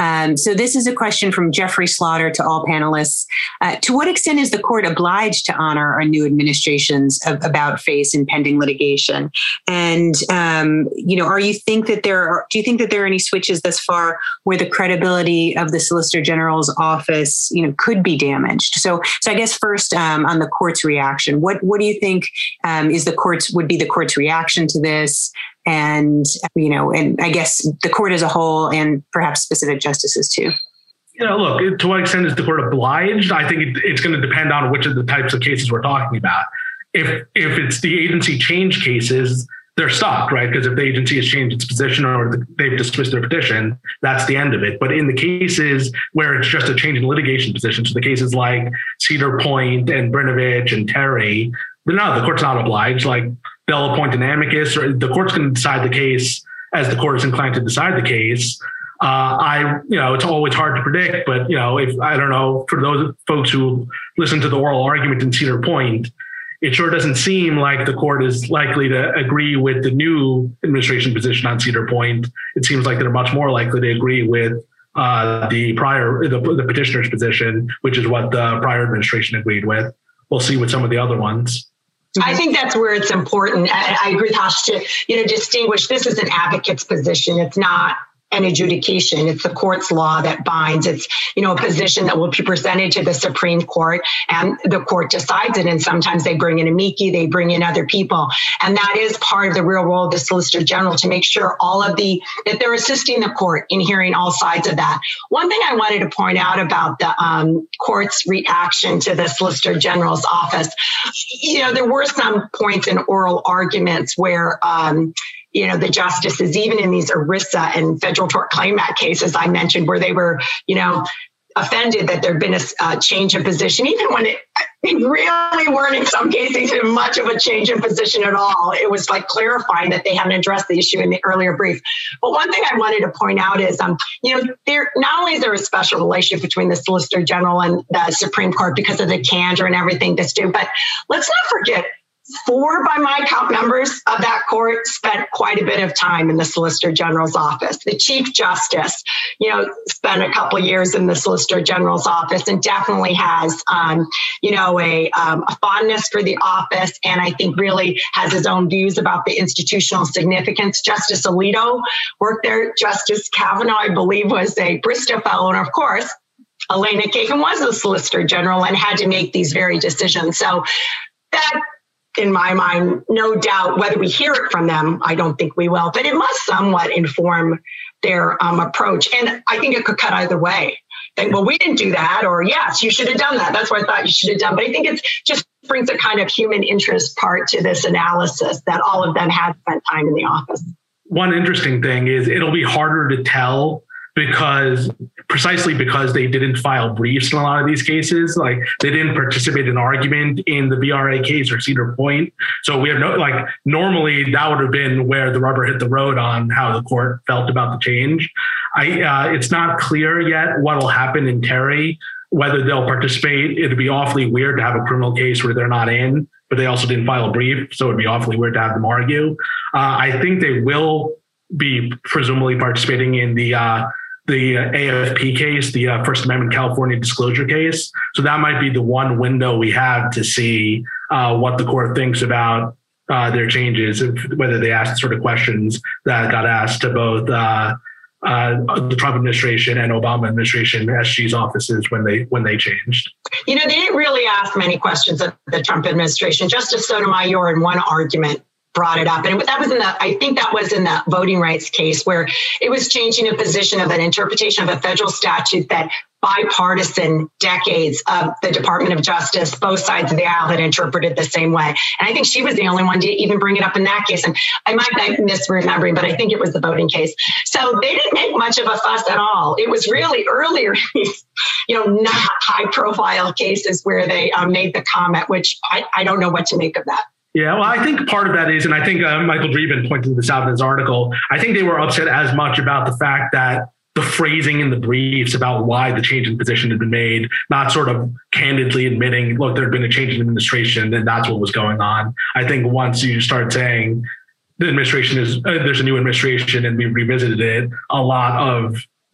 Um, so this is a question from Jeffrey Slaughter to all panelists. Uh, to what extent is the court obliged to honor a new administration's about face in pending litigation? And, um, you know, are you think that there are, do you think that there are any switches thus far where the credibility of the Solicitor General's office, you know, could be damaged? So, so I guess first um, on the court's reaction, what, what do you think um, is the court's, would be the court's reaction to this? And, you know, and I guess the court as a whole and perhaps specific justices too. You know, look, to what extent is the court obliged? I think it, it's going to depend on which of the types of cases we're talking about. If if it's the agency change cases, they're stuck, right? Because if the agency has changed its position or the, they've dismissed their petition, that's the end of it. But in the cases where it's just a change in litigation position, so the cases like Cedar Point and Brnovich and Terry, no, the court's not obliged. Like, they'll appoint an amicus, or the court's going to decide the case as the court is inclined to decide the case. Uh, I, you know, it's always hard to predict, but, you know, if I don't know, for those folks who listen to the oral argument in Cedar Point, it sure doesn't seem like the court is likely to agree with the new administration position on Cedar Point. It seems like they're much more likely to agree with uh, the prior, the, the petitioner's position, which is what the prior administration agreed with. We'll see with some of the other ones. I think that's where it's important. I, I agree with Hosh to, you know, distinguish. This is an advocate's position. It's not an adjudication. It's the court's law that binds. It's, you know, a position that will be presented to the Supreme Court and the court decides it. And sometimes they bring in amici, they bring in other people. And that is part of the real role of the Solicitor General, to make sure all of the, that they're assisting the court in hearing all sides of that. One thing I wanted to point out about the um, court's reaction to the Solicitor General's office, you know, there were some points in oral arguments where, um, you know, the justices, even in these ERISA and Federal Tort Claim Act cases I mentioned, where they were, you know, offended that there'd been a uh, change in position, even when it, it really weren't in some cases even much of a change in position at all. It was like clarifying that they hadn't addressed the issue in the earlier brief. But one thing I wanted to point out is, um, you know, there not only is there a special relationship between the Solicitor General and the Supreme Court because of the candor and everything that's due, but let's not forget, four, by my count, members of that court spent quite a bit of time in the Solicitor General's office. The Chief Justice, you know, spent a couple of years in the Solicitor General's office and definitely has, um, you know, a, um, a fondness for the office, and I think really has his own views about the institutional significance. Justice Alito worked there. Justice Kavanaugh, I believe, was a Bristow Fellow, and of course, Elena Kagan was the Solicitor General and had to make these very decisions. So that, in my mind, no doubt, whether we hear it from them, I don't think we will, but it must somewhat inform their um, approach. And I think it could cut either way. Think, well, we didn't do that, or yes, you should have done that. That's what I thought you should have done. But I think it just brings a kind of human interest part to this analysis that all of them had spent time in the office. One interesting thing is it'll be harder to tell because precisely because they didn't file briefs in a lot of these cases. Like, they didn't participate in argument in the V R A case or Cedar Point. So we have no, like, normally that would have been where the rubber hit the road on how the court felt about the change. I, uh, it's not clear yet what will happen in Terry, whether they'll participate. It'd be awfully weird to have a criminal case where they're not in, but they also didn't file a brief. So it'd be awfully weird to have them argue. Uh, I think they will be presumably participating in the, uh, the A F P case, the uh, First Amendment California disclosure case. So that might be the one window we have to see uh, what the court thinks about uh, their changes, whether they ask the sort of questions that got asked to both uh, uh, the Trump administration and Obama administration, S G's offices when they when they changed. You know, they didn't really ask many questions of the Trump administration. Justice Sotomayor, in one argument, brought it up. And that was in the, I think that was in the voting rights case where it was changing a position of an interpretation of a federal statute that bipartisan decades of the Department of Justice, both sides of the aisle had interpreted the same way. And I think she was the only one to even bring it up in that case. And I might be misremembering, but I think it was the voting case. So they didn't make much of a fuss at all. It was really earlier, you know, not high profile cases where they um, made the comment, which I, I don't know what to make of that. Yeah, well, I think part of that is, and I think uh, Michael Dreeben pointed this out in his article, I think they were upset as much about the fact that the phrasing in the briefs about why the change in position had been made, not sort of candidly admitting, look, there had been a change in administration and that's what was going on. I think once you start saying the administration is, uh, there's a new administration and we revisited it, a lot of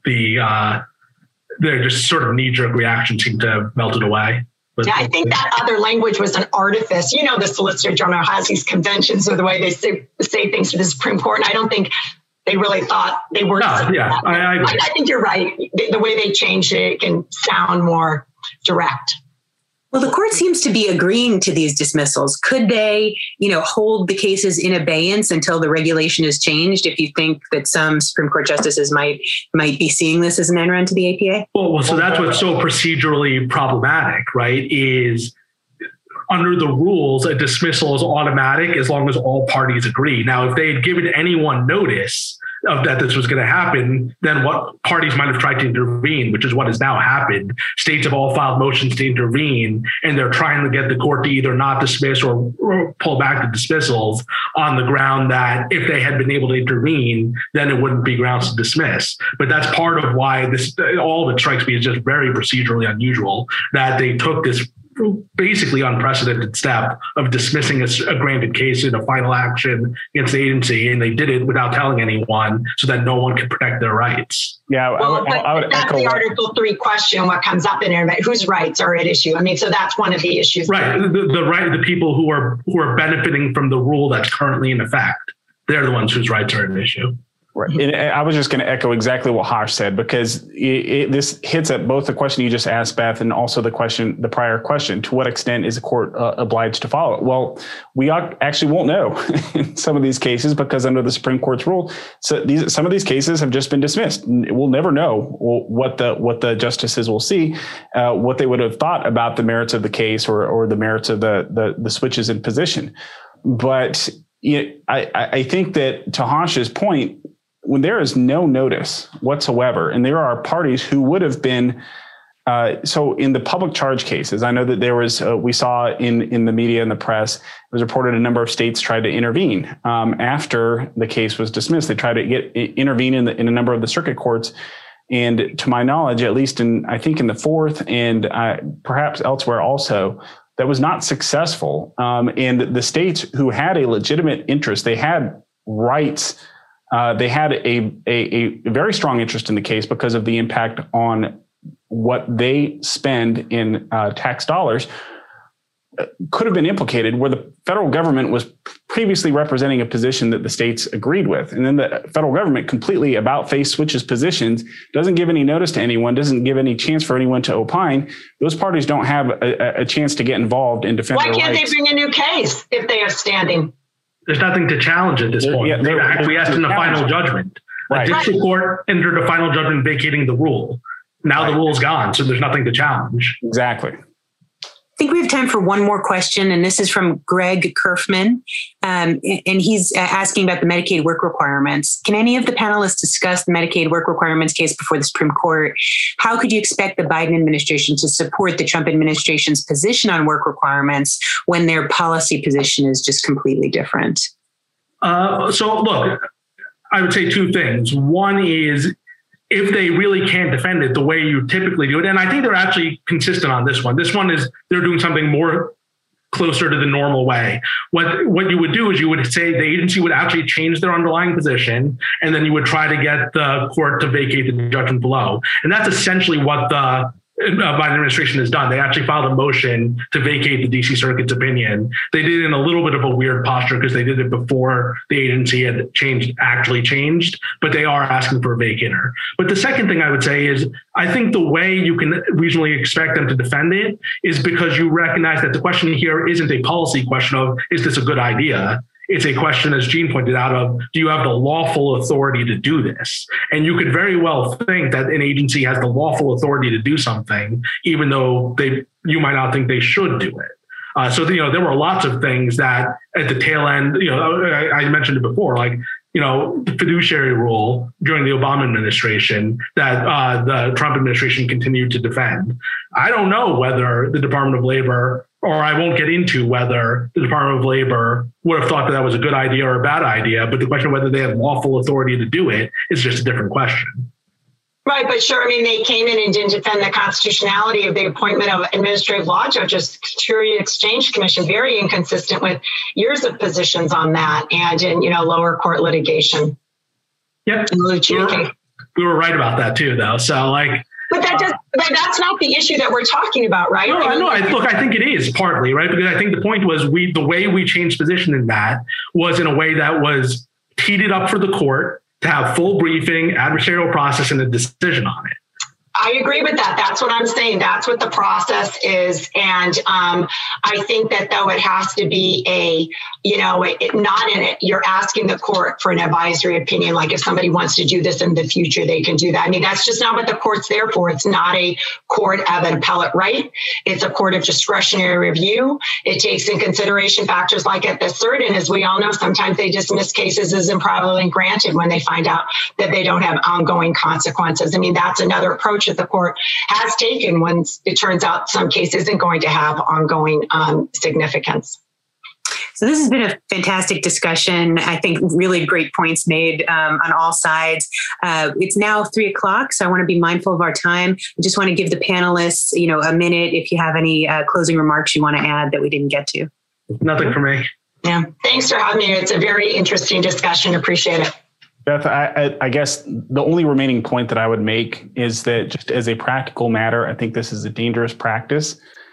the uh, their just sort of knee-jerk reaction seemed to have melted away. But yeah, I think that other language was an artifice. You know, the Solicitor General has these conventions or the way they say, say things to the Supreme Court. And I don't think they really thought they were. No, yeah, I, I, I, I think you're right. The, the way they changed it can sound more direct. Well, the court seems to be agreeing to these dismissals. Could they, you know, hold the cases in abeyance until the regulation is changed? If you think that some Supreme Court justices might might be seeing this as an end run to the A P A? Well, well, so that's what's so procedurally problematic, right? Is under the rules, a dismissal is automatic as long as all parties agree. Now, if they had given anyone notice of that this was going to happen, then what parties might have tried to intervene, which is what has now happened. States have all filed motions to intervene, and they're trying to get the court to either not dismiss or, or pull back the dismissals on the ground that if they had been able to intervene, then it wouldn't be grounds to dismiss. But that's part of why this, all of it strikes me as just very procedurally unusual that they took this basically unprecedented step of dismissing a, a granted case in a final action against the agency, and they did it without telling anyone so that no one could protect their rights. Yeah, well, I, I, I would that's echo the Article Three question. What comes up in there? Whose rights are at issue? I mean, so that's one of the issues. Right, the, the right, the people who are who are benefiting from the rule that's currently in effect, they're the ones whose rights are at issue. Right. And I was just going to echo exactly what Hosh said, because it, it, this hits at both the question you just asked, Beth, and also the question, the prior question: to what extent is the court uh, obliged to follow it? Well, we actually won't know in some of these cases, because under the Supreme Court's rule, so these some of these cases have just been dismissed. We'll never know what the what the justices will see, uh, what they would have thought about the merits of the case or or the merits of the the, the switches in position. But you know, I I think that to Hosh's point, when there is no notice whatsoever, and there are parties who would have been, uh, so in the public charge cases, I know that there was, uh, we saw in, in the media and the press, it was reported a number of states tried to intervene um, after the case was dismissed. They tried to get intervene in, the, in a number of the circuit courts. And to my knowledge, at least in, I think in the fourth and uh, perhaps elsewhere also, that was not successful. Um, and the states who had a legitimate interest, they had rights. Uh, they had a, a, a very strong interest in the case because of the impact on what they spend in uh, tax dollars, uh, could have been implicated where the federal government was previously representing a position that the states agreed with. And then the federal government completely about face switches positions, doesn't give any notice to anyone, doesn't give any chance for anyone to opine. Those parties don't have a, a chance to get involved and defend their rights. Why can't they bring a new case if they are standing? There's nothing to challenge at this They're, point. yeah, They've acquiesced in the final judgment. Right. The district court entered a final judgment vacating the rule. Now right. The rule is gone, so there's nothing to challenge. Exactly. I think we have time for one more question, and this is from Greg Kerfman, um, and he's asking about the Medicaid work requirements. Can any of the panelists discuss the Medicaid work requirements case before the Supreme Court? How could you expect the Biden administration to support the Trump administration's position on work requirements when their policy position is just completely different? Uh, so, look, I would say two things. One is, if they really can't defend it the way you typically do it, and I think they're actually consistent on this one. This one is they're doing something more closer to the normal way. What what you would do is you would say the agency would actually change their underlying position, and then you would try to get the court to vacate the judgment below. And that's essentially what the Biden administration has done. They actually filed a motion to vacate the D C Circuit's opinion. They did it in a little bit of a weird posture because they did it before the agency had changed, actually changed, but they are asking for a vacater. But the second thing I would say is, I think the way you can reasonably expect them to defend it is because you recognize that the question here isn't a policy question of, is this a good idea? It's a question, as Gene pointed out, of do you have the lawful authority to do this? And you could very well think that an agency has the lawful authority to do something, even though they you might not think they should do it. Uh, so, you know, there were lots of things that at the tail end, you know, I, I mentioned it before, like, you know, the fiduciary rule during the Obama administration that uh, the Trump administration continued to defend. I don't know whether the Department of Labor, or I won't get into whether the Department of Labor would have thought that that was a good idea or a bad idea, but the question of whether they have lawful authority to do it is just a different question. Right, but sure, I mean, they came in and didn't defend the constitutionality of the appointment of administrative law judges. Security and Exchange Commission, very inconsistent with years of positions on that and in, you know, lower court litigation. Yep. In the Lucia case. we were right about that too, though. So like, but that does, but that's not the issue that we're talking about, right? No, I mean, no. I, look, I think it is partly right because I think the point was we the way we changed position in that was in a way that was teed it up for the court to have full briefing, adversarial process, and a decision on it. I agree with that. That's what I'm saying. That's what the process is. And um, I think that though it has to be a, you know, it, it, not in it, you're asking the court for an advisory opinion. Like if somebody wants to do this in the future, they can do that. I mean, that's just not what the court's there for. It's not a court of an appellate right. It's a court of discretionary review. It takes in consideration factors like at the cert. And as we all know, sometimes they dismiss cases as improperly granted when they find out that they don't have ongoing consequences. I mean, that's another approach that the court has taken when it turns out some case isn't going to have ongoing um, significance. So this has been a fantastic discussion. I think really great points made um, on all sides. Uh, it's now three o'clock, so I want to be mindful of our time. I just want to give the panelists, you know, a minute if you have any uh, closing remarks you want to add that we didn't get to. Nothing for me. Yeah, thanks for having me. It's a very interesting discussion. Appreciate it. Beth, I, I guess the only remaining point that I would make is that just as a practical matter, I think this is a dangerous practice.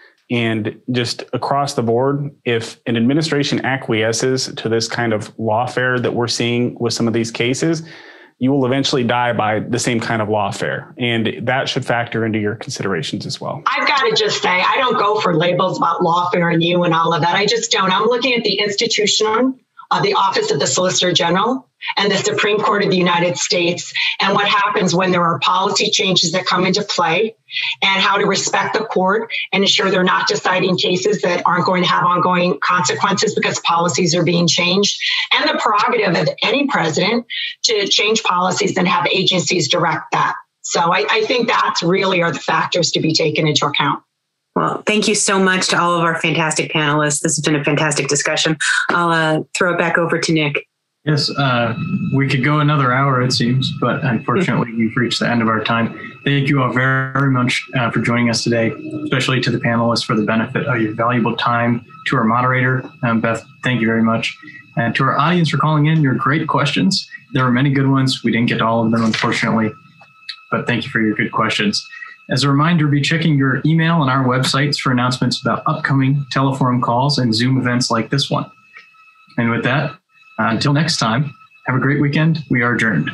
And just across the board, if an administration acquiesces to this kind of lawfare that we're seeing with some of these cases, you will eventually die by the same kind of lawfare. And that should factor into your considerations as well. I've got to just say, I don't go for labels about lawfare and you and all of that. I just don't. I'm looking at the institution of the Office of the Solicitor General and the Supreme Court of the United States, and what happens when there are policy changes that come into play, and how to respect the court and ensure they're not deciding cases that aren't going to have ongoing consequences because policies are being changed, and the prerogative of any president to change policies and have agencies direct that. So I, I think that's really are the factors to be taken into account. Well, thank you so much to all of our fantastic panelists. This has been a fantastic discussion. I'll uh, throw it back over to Nick. Yes, uh, we could go another hour, it seems, but unfortunately, we've reached the end of our time. Thank you all very, very much uh, for joining us today, especially to the panelists for the benefit of your valuable time. To our moderator, um, Beth, thank you very much. And to our audience for calling in your great questions. There were many good ones. We didn't get to all of them, unfortunately, but thank you for your good questions. As a reminder, be checking your email and our websites for announcements about upcoming teleforum calls and Zoom events like this one. And with that, uh, until next time, have a great weekend. We are adjourned.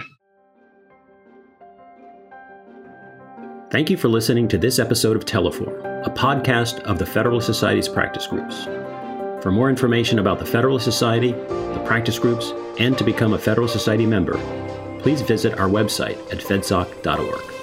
Thank you for listening to this episode of Teleforum, a podcast of the Federalist Society's practice groups. For more information about the Federalist Society, the practice groups, and to become a Federalist Society member, please visit our website at fedsoc dot org.